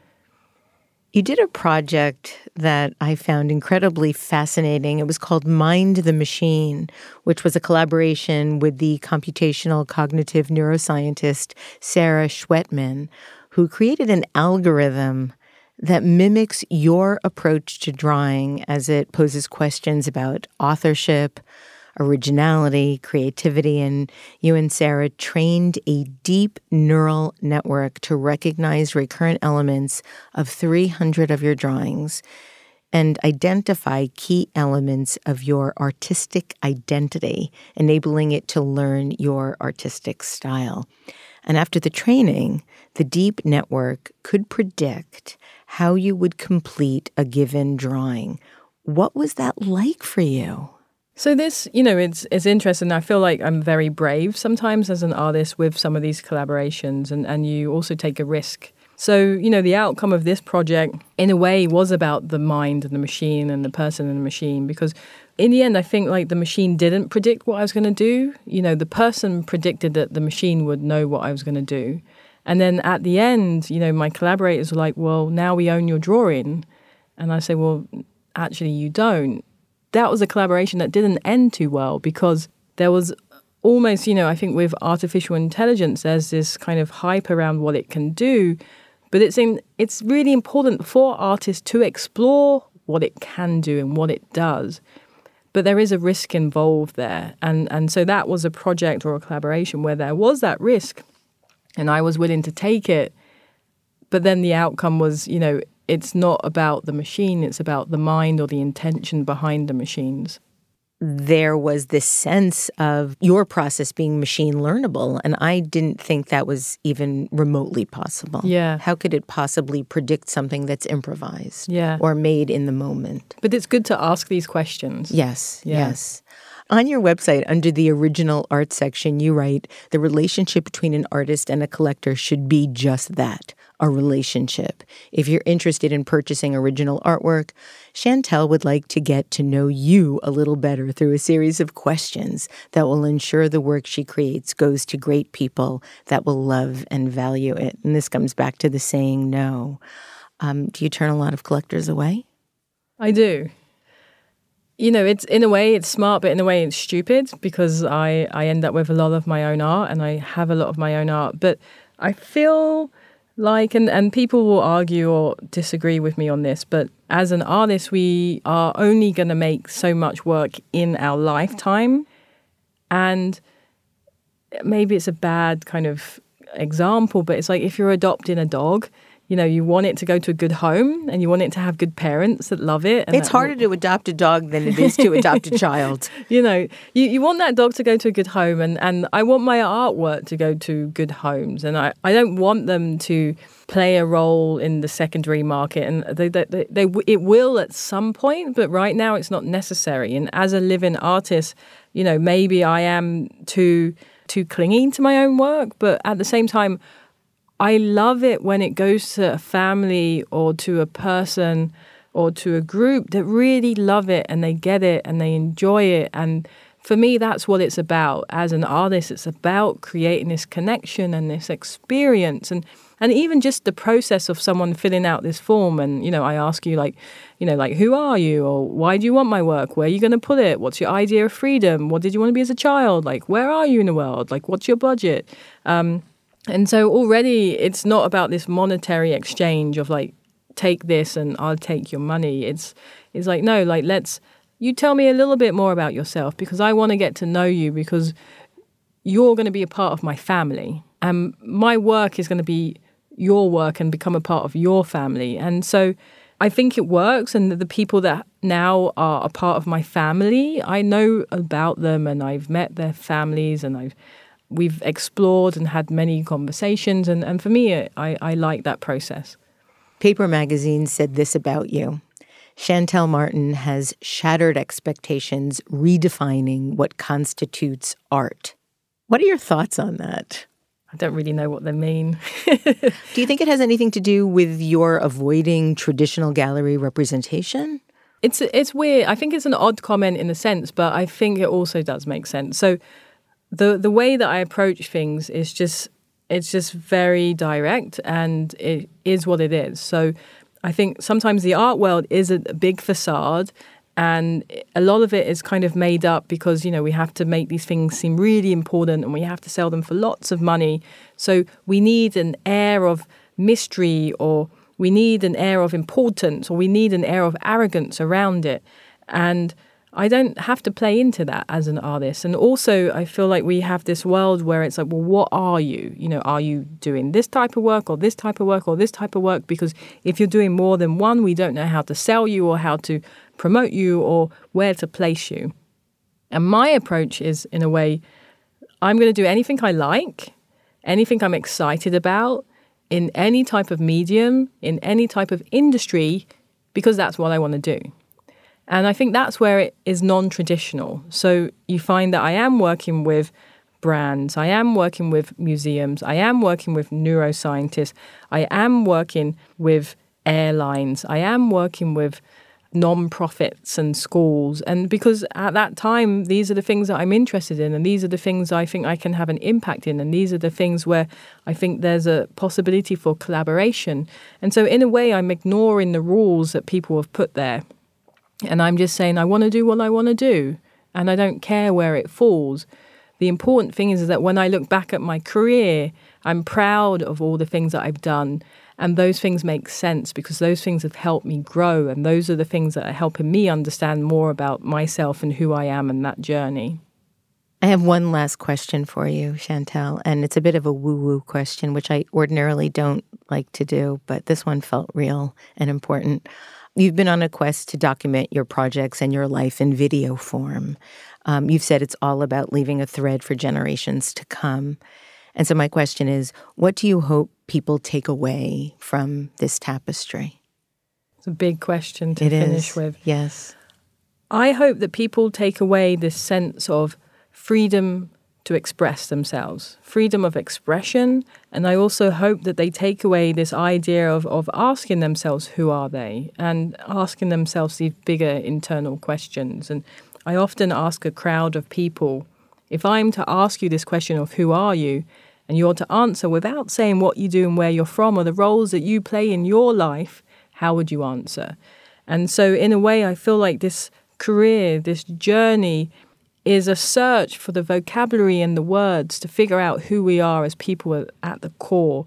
You did a project that I found incredibly fascinating. It was called Mind the Machine, which was a collaboration with the computational cognitive neuroscientist Sarah Schwettman, who created an algorithm that mimics your approach to drawing as it poses questions about authorship, originality, creativity, and you and Sarah trained a deep neural network to recognize recurrent elements of three hundred of your drawings and identify key elements of your artistic identity, enabling it to learn your artistic style. And after the training, the deep network could predict how you would complete a given drawing. What was that like for you? So this, you know, it's it's interesting. I feel like I'm very brave sometimes as an artist with some of these collaborations, and, and you also take a risk. So, you know, the outcome of this project, in a way, was about the mind and the machine and the person and the machine, because in the end, I think like the machine didn't predict what I was going to do. You know, the person predicted that the machine would know what I was going to do. And then at the end, you know, my collaborators were like, well, now we own your drawing. And I say, well, actually, you don't. That was a collaboration that didn't end too well because there was almost, you know, I think with artificial intelligence, there's this kind of hype around what it can do. But it's in, it's really important for artists to explore what it can do and what it does. But there is a risk involved there. And, and so that was a project or a collaboration where there was that risk. And I was willing to take it. But then the outcome was, you know, it's not about the machine, it's about the mind or the intention behind the machines. There was this sense of your process being machine learnable, and I didn't think that was even remotely possible. Yeah. How could it possibly predict something that's improvised yeah. or made in the moment? But it's good to ask these questions. Yes, yeah. yes. On your website, under the original art section, you write, the relationship between an artist and a collector should be just that, a relationship. If you're interested in purchasing original artwork, Chantel would like to get to know you a little better through a series of questions that will ensure the work she creates goes to great people that will love and value it. And this comes back to the saying no. Um, do you turn a lot of collectors away? I do. You know, it's in a way it's smart, but in a way it's stupid because I, I end up with a lot of my own art and I have a lot of my own art. But I feel like, and, and people will argue or disagree with me on this, but as an artist, we are only going to make so much work in our lifetime. And maybe it's a bad kind of example, but it's like if you're adopting a dog, you know, you want it to go to a good home and you want it to have good parents that love it. And it's that, harder to adopt a dog than it is to adopt a child. You know, you, you want that dog to go to a good home, and, and I want my artwork to go to good homes. And I, I don't want them to play a role in the secondary market. And they, they, they, they it will at some point, but right now it's not necessary. And as a living artist, you know, maybe I am too too clinging to my own work, but at the same time, I love it when it goes to a family or to a person or to a group that really love it and they get it and they enjoy it. And for me, that's what it's about. As an artist, it's about creating this connection and this experience. And and even just the process of someone filling out this form. And, you know, I ask you, like, you know, like, who are you? Or why do you want my work? Where are you going to put it? What's your idea of freedom? What did you want to be as a child? Like, where are you in the world? Like, what's your budget? Um And so already it's not about this monetary exchange of like, take this and I'll take your money. It's it's like, no, like, let's, you tell me a little bit more about yourself because I want to get to know you because you're going to be a part of my family. And my work is going to be, your work and become a part of your family. And so I think it works. And the people that now are a part of my family, I know about them and I've met their families and I've we've explored and had many conversations. And, and for me, I, I like that process. Paper Magazine said this about you. Chantelle Martin has shattered expectations, redefining what constitutes art. What are your thoughts on that? I don't really know what they mean. Do you think it has anything to do with your avoiding traditional gallery representation? It's it's weird. I think it's an odd comment in a sense, but I think it also does make sense. So the the way that I approach things is just it's just very direct, and it is what it is. So I think sometimes the art world is a big facade, and a lot of it is kind of made up because, you know, we have to make these things seem really important and we have to sell them for lots of money. So we need an air of mystery, or we need an air of importance, or we need an air of arrogance around it. And I don't have to play into that as an artist. And also, I feel like we have this world where it's like, well, what are you? You know, are you doing this type of work or this type of work or this type of work? Because if you're doing more than one, we don't know how to sell you or how to promote you or where to place you. And my approach is, in a way, I'm going to do anything I like, anything I'm excited about, in any type of medium, in any type of industry, because that's what I want to do. And I think that's where it is non-traditional. So you find that I am working with brands, I am working with museums, I am working with neuroscientists, I am working with airlines, I am working with non-profits and schools. And because at that time, these are the things that I'm interested in, and these are the things I think I can have an impact in, and these are the things where I think there's a possibility for collaboration. And so in a way, I'm ignoring the rules that people have put there. And I'm just saying, I want to do what I want to do, and I don't care where it falls. The important thing is, is that when I look back at my career, I'm proud of all the things that I've done, and those things make sense because those things have helped me grow, and those are the things that are helping me understand more about myself and who I am and that journey. I have one last question for you, Chantelle, and it's a bit of a woo-woo question, which I ordinarily don't like to do, but this one felt real and important. You've been on a quest to document your projects and your life in video form. Um, you've said it's all about leaving a thread for generations to come. And so my question is, what do you hope people take away from this tapestry? It's a big question to it finish is. with. Yes. I hope that people take away this sense of freedom to express themselves, freedom of expression. And I also hope that they take away this idea of, of asking themselves, who are they? And asking themselves these bigger internal questions. And I often ask a crowd of people, if I'm to ask you this question of who are you, and you're to answer without saying what you do and where you're from or the roles that you play in your life, how would you answer? And so in a way, I feel like this career, this journey, is a search for the vocabulary and the words to figure out who we are as people at the core.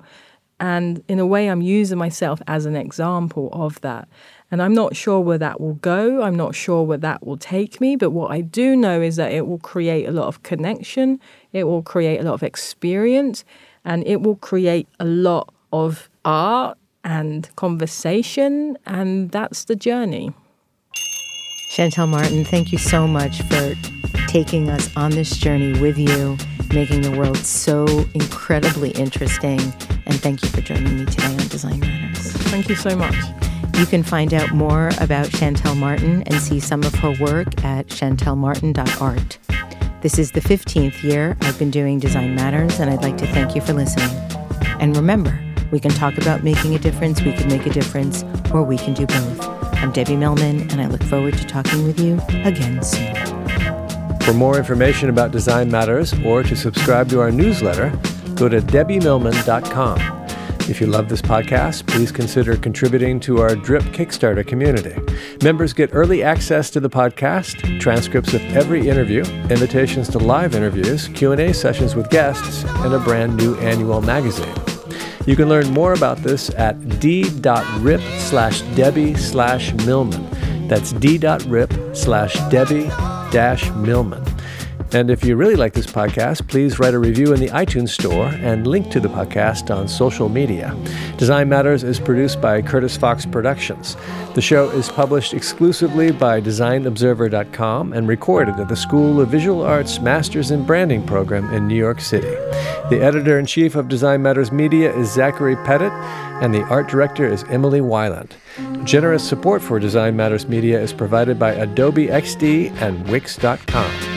And in a way, I'm using myself as an example of that. And I'm not sure where that will go. I'm not sure where that will take me. But what I do know is that it will create a lot of connection. It will create a lot of experience. And it will create a lot of art and conversation. And that's the journey. Chantelle Martin, thank you so much for taking us on this journey with you, making the world so incredibly interesting. And thank you for joining me today on Design Matters. Thank you so much. You can find out more about Chantelle Martin and see some of her work at chantelle martin dot art. This is the fifteenth year I've been doing Design Matters, and I'd like to thank you for listening. And remember, we can talk about making a difference, we can make a difference, or we can do both. I'm Debbie Millman, and I look forward to talking with you again soon. For more information about Design Matters or to subscribe to our newsletter, go to debbie millman dot com. If you love this podcast, please consider contributing to our Drip Kickstarter community. Members get early access to the podcast, transcripts of every interview, invitations to live interviews, Q and A sessions with guests, and a brand new annual magazine. You can learn more about this at d.rip slash Debbie slash Millman. That's d.rip slash Debbie dash Millman. And if you really like this podcast, please write a review in the iTunes Store and link to the podcast on social media. Design Matters is produced by Curtis Fox Productions. The show is published exclusively by design observer dot com and recorded at the School of Visual Arts Masters in Branding program in New York City. The editor-in-chief of Design Matters Media is Zachary Pettit, and the art director is Emily Weiland. Generous support for Design Matters Media is provided by Adobe X D and Wix dot com.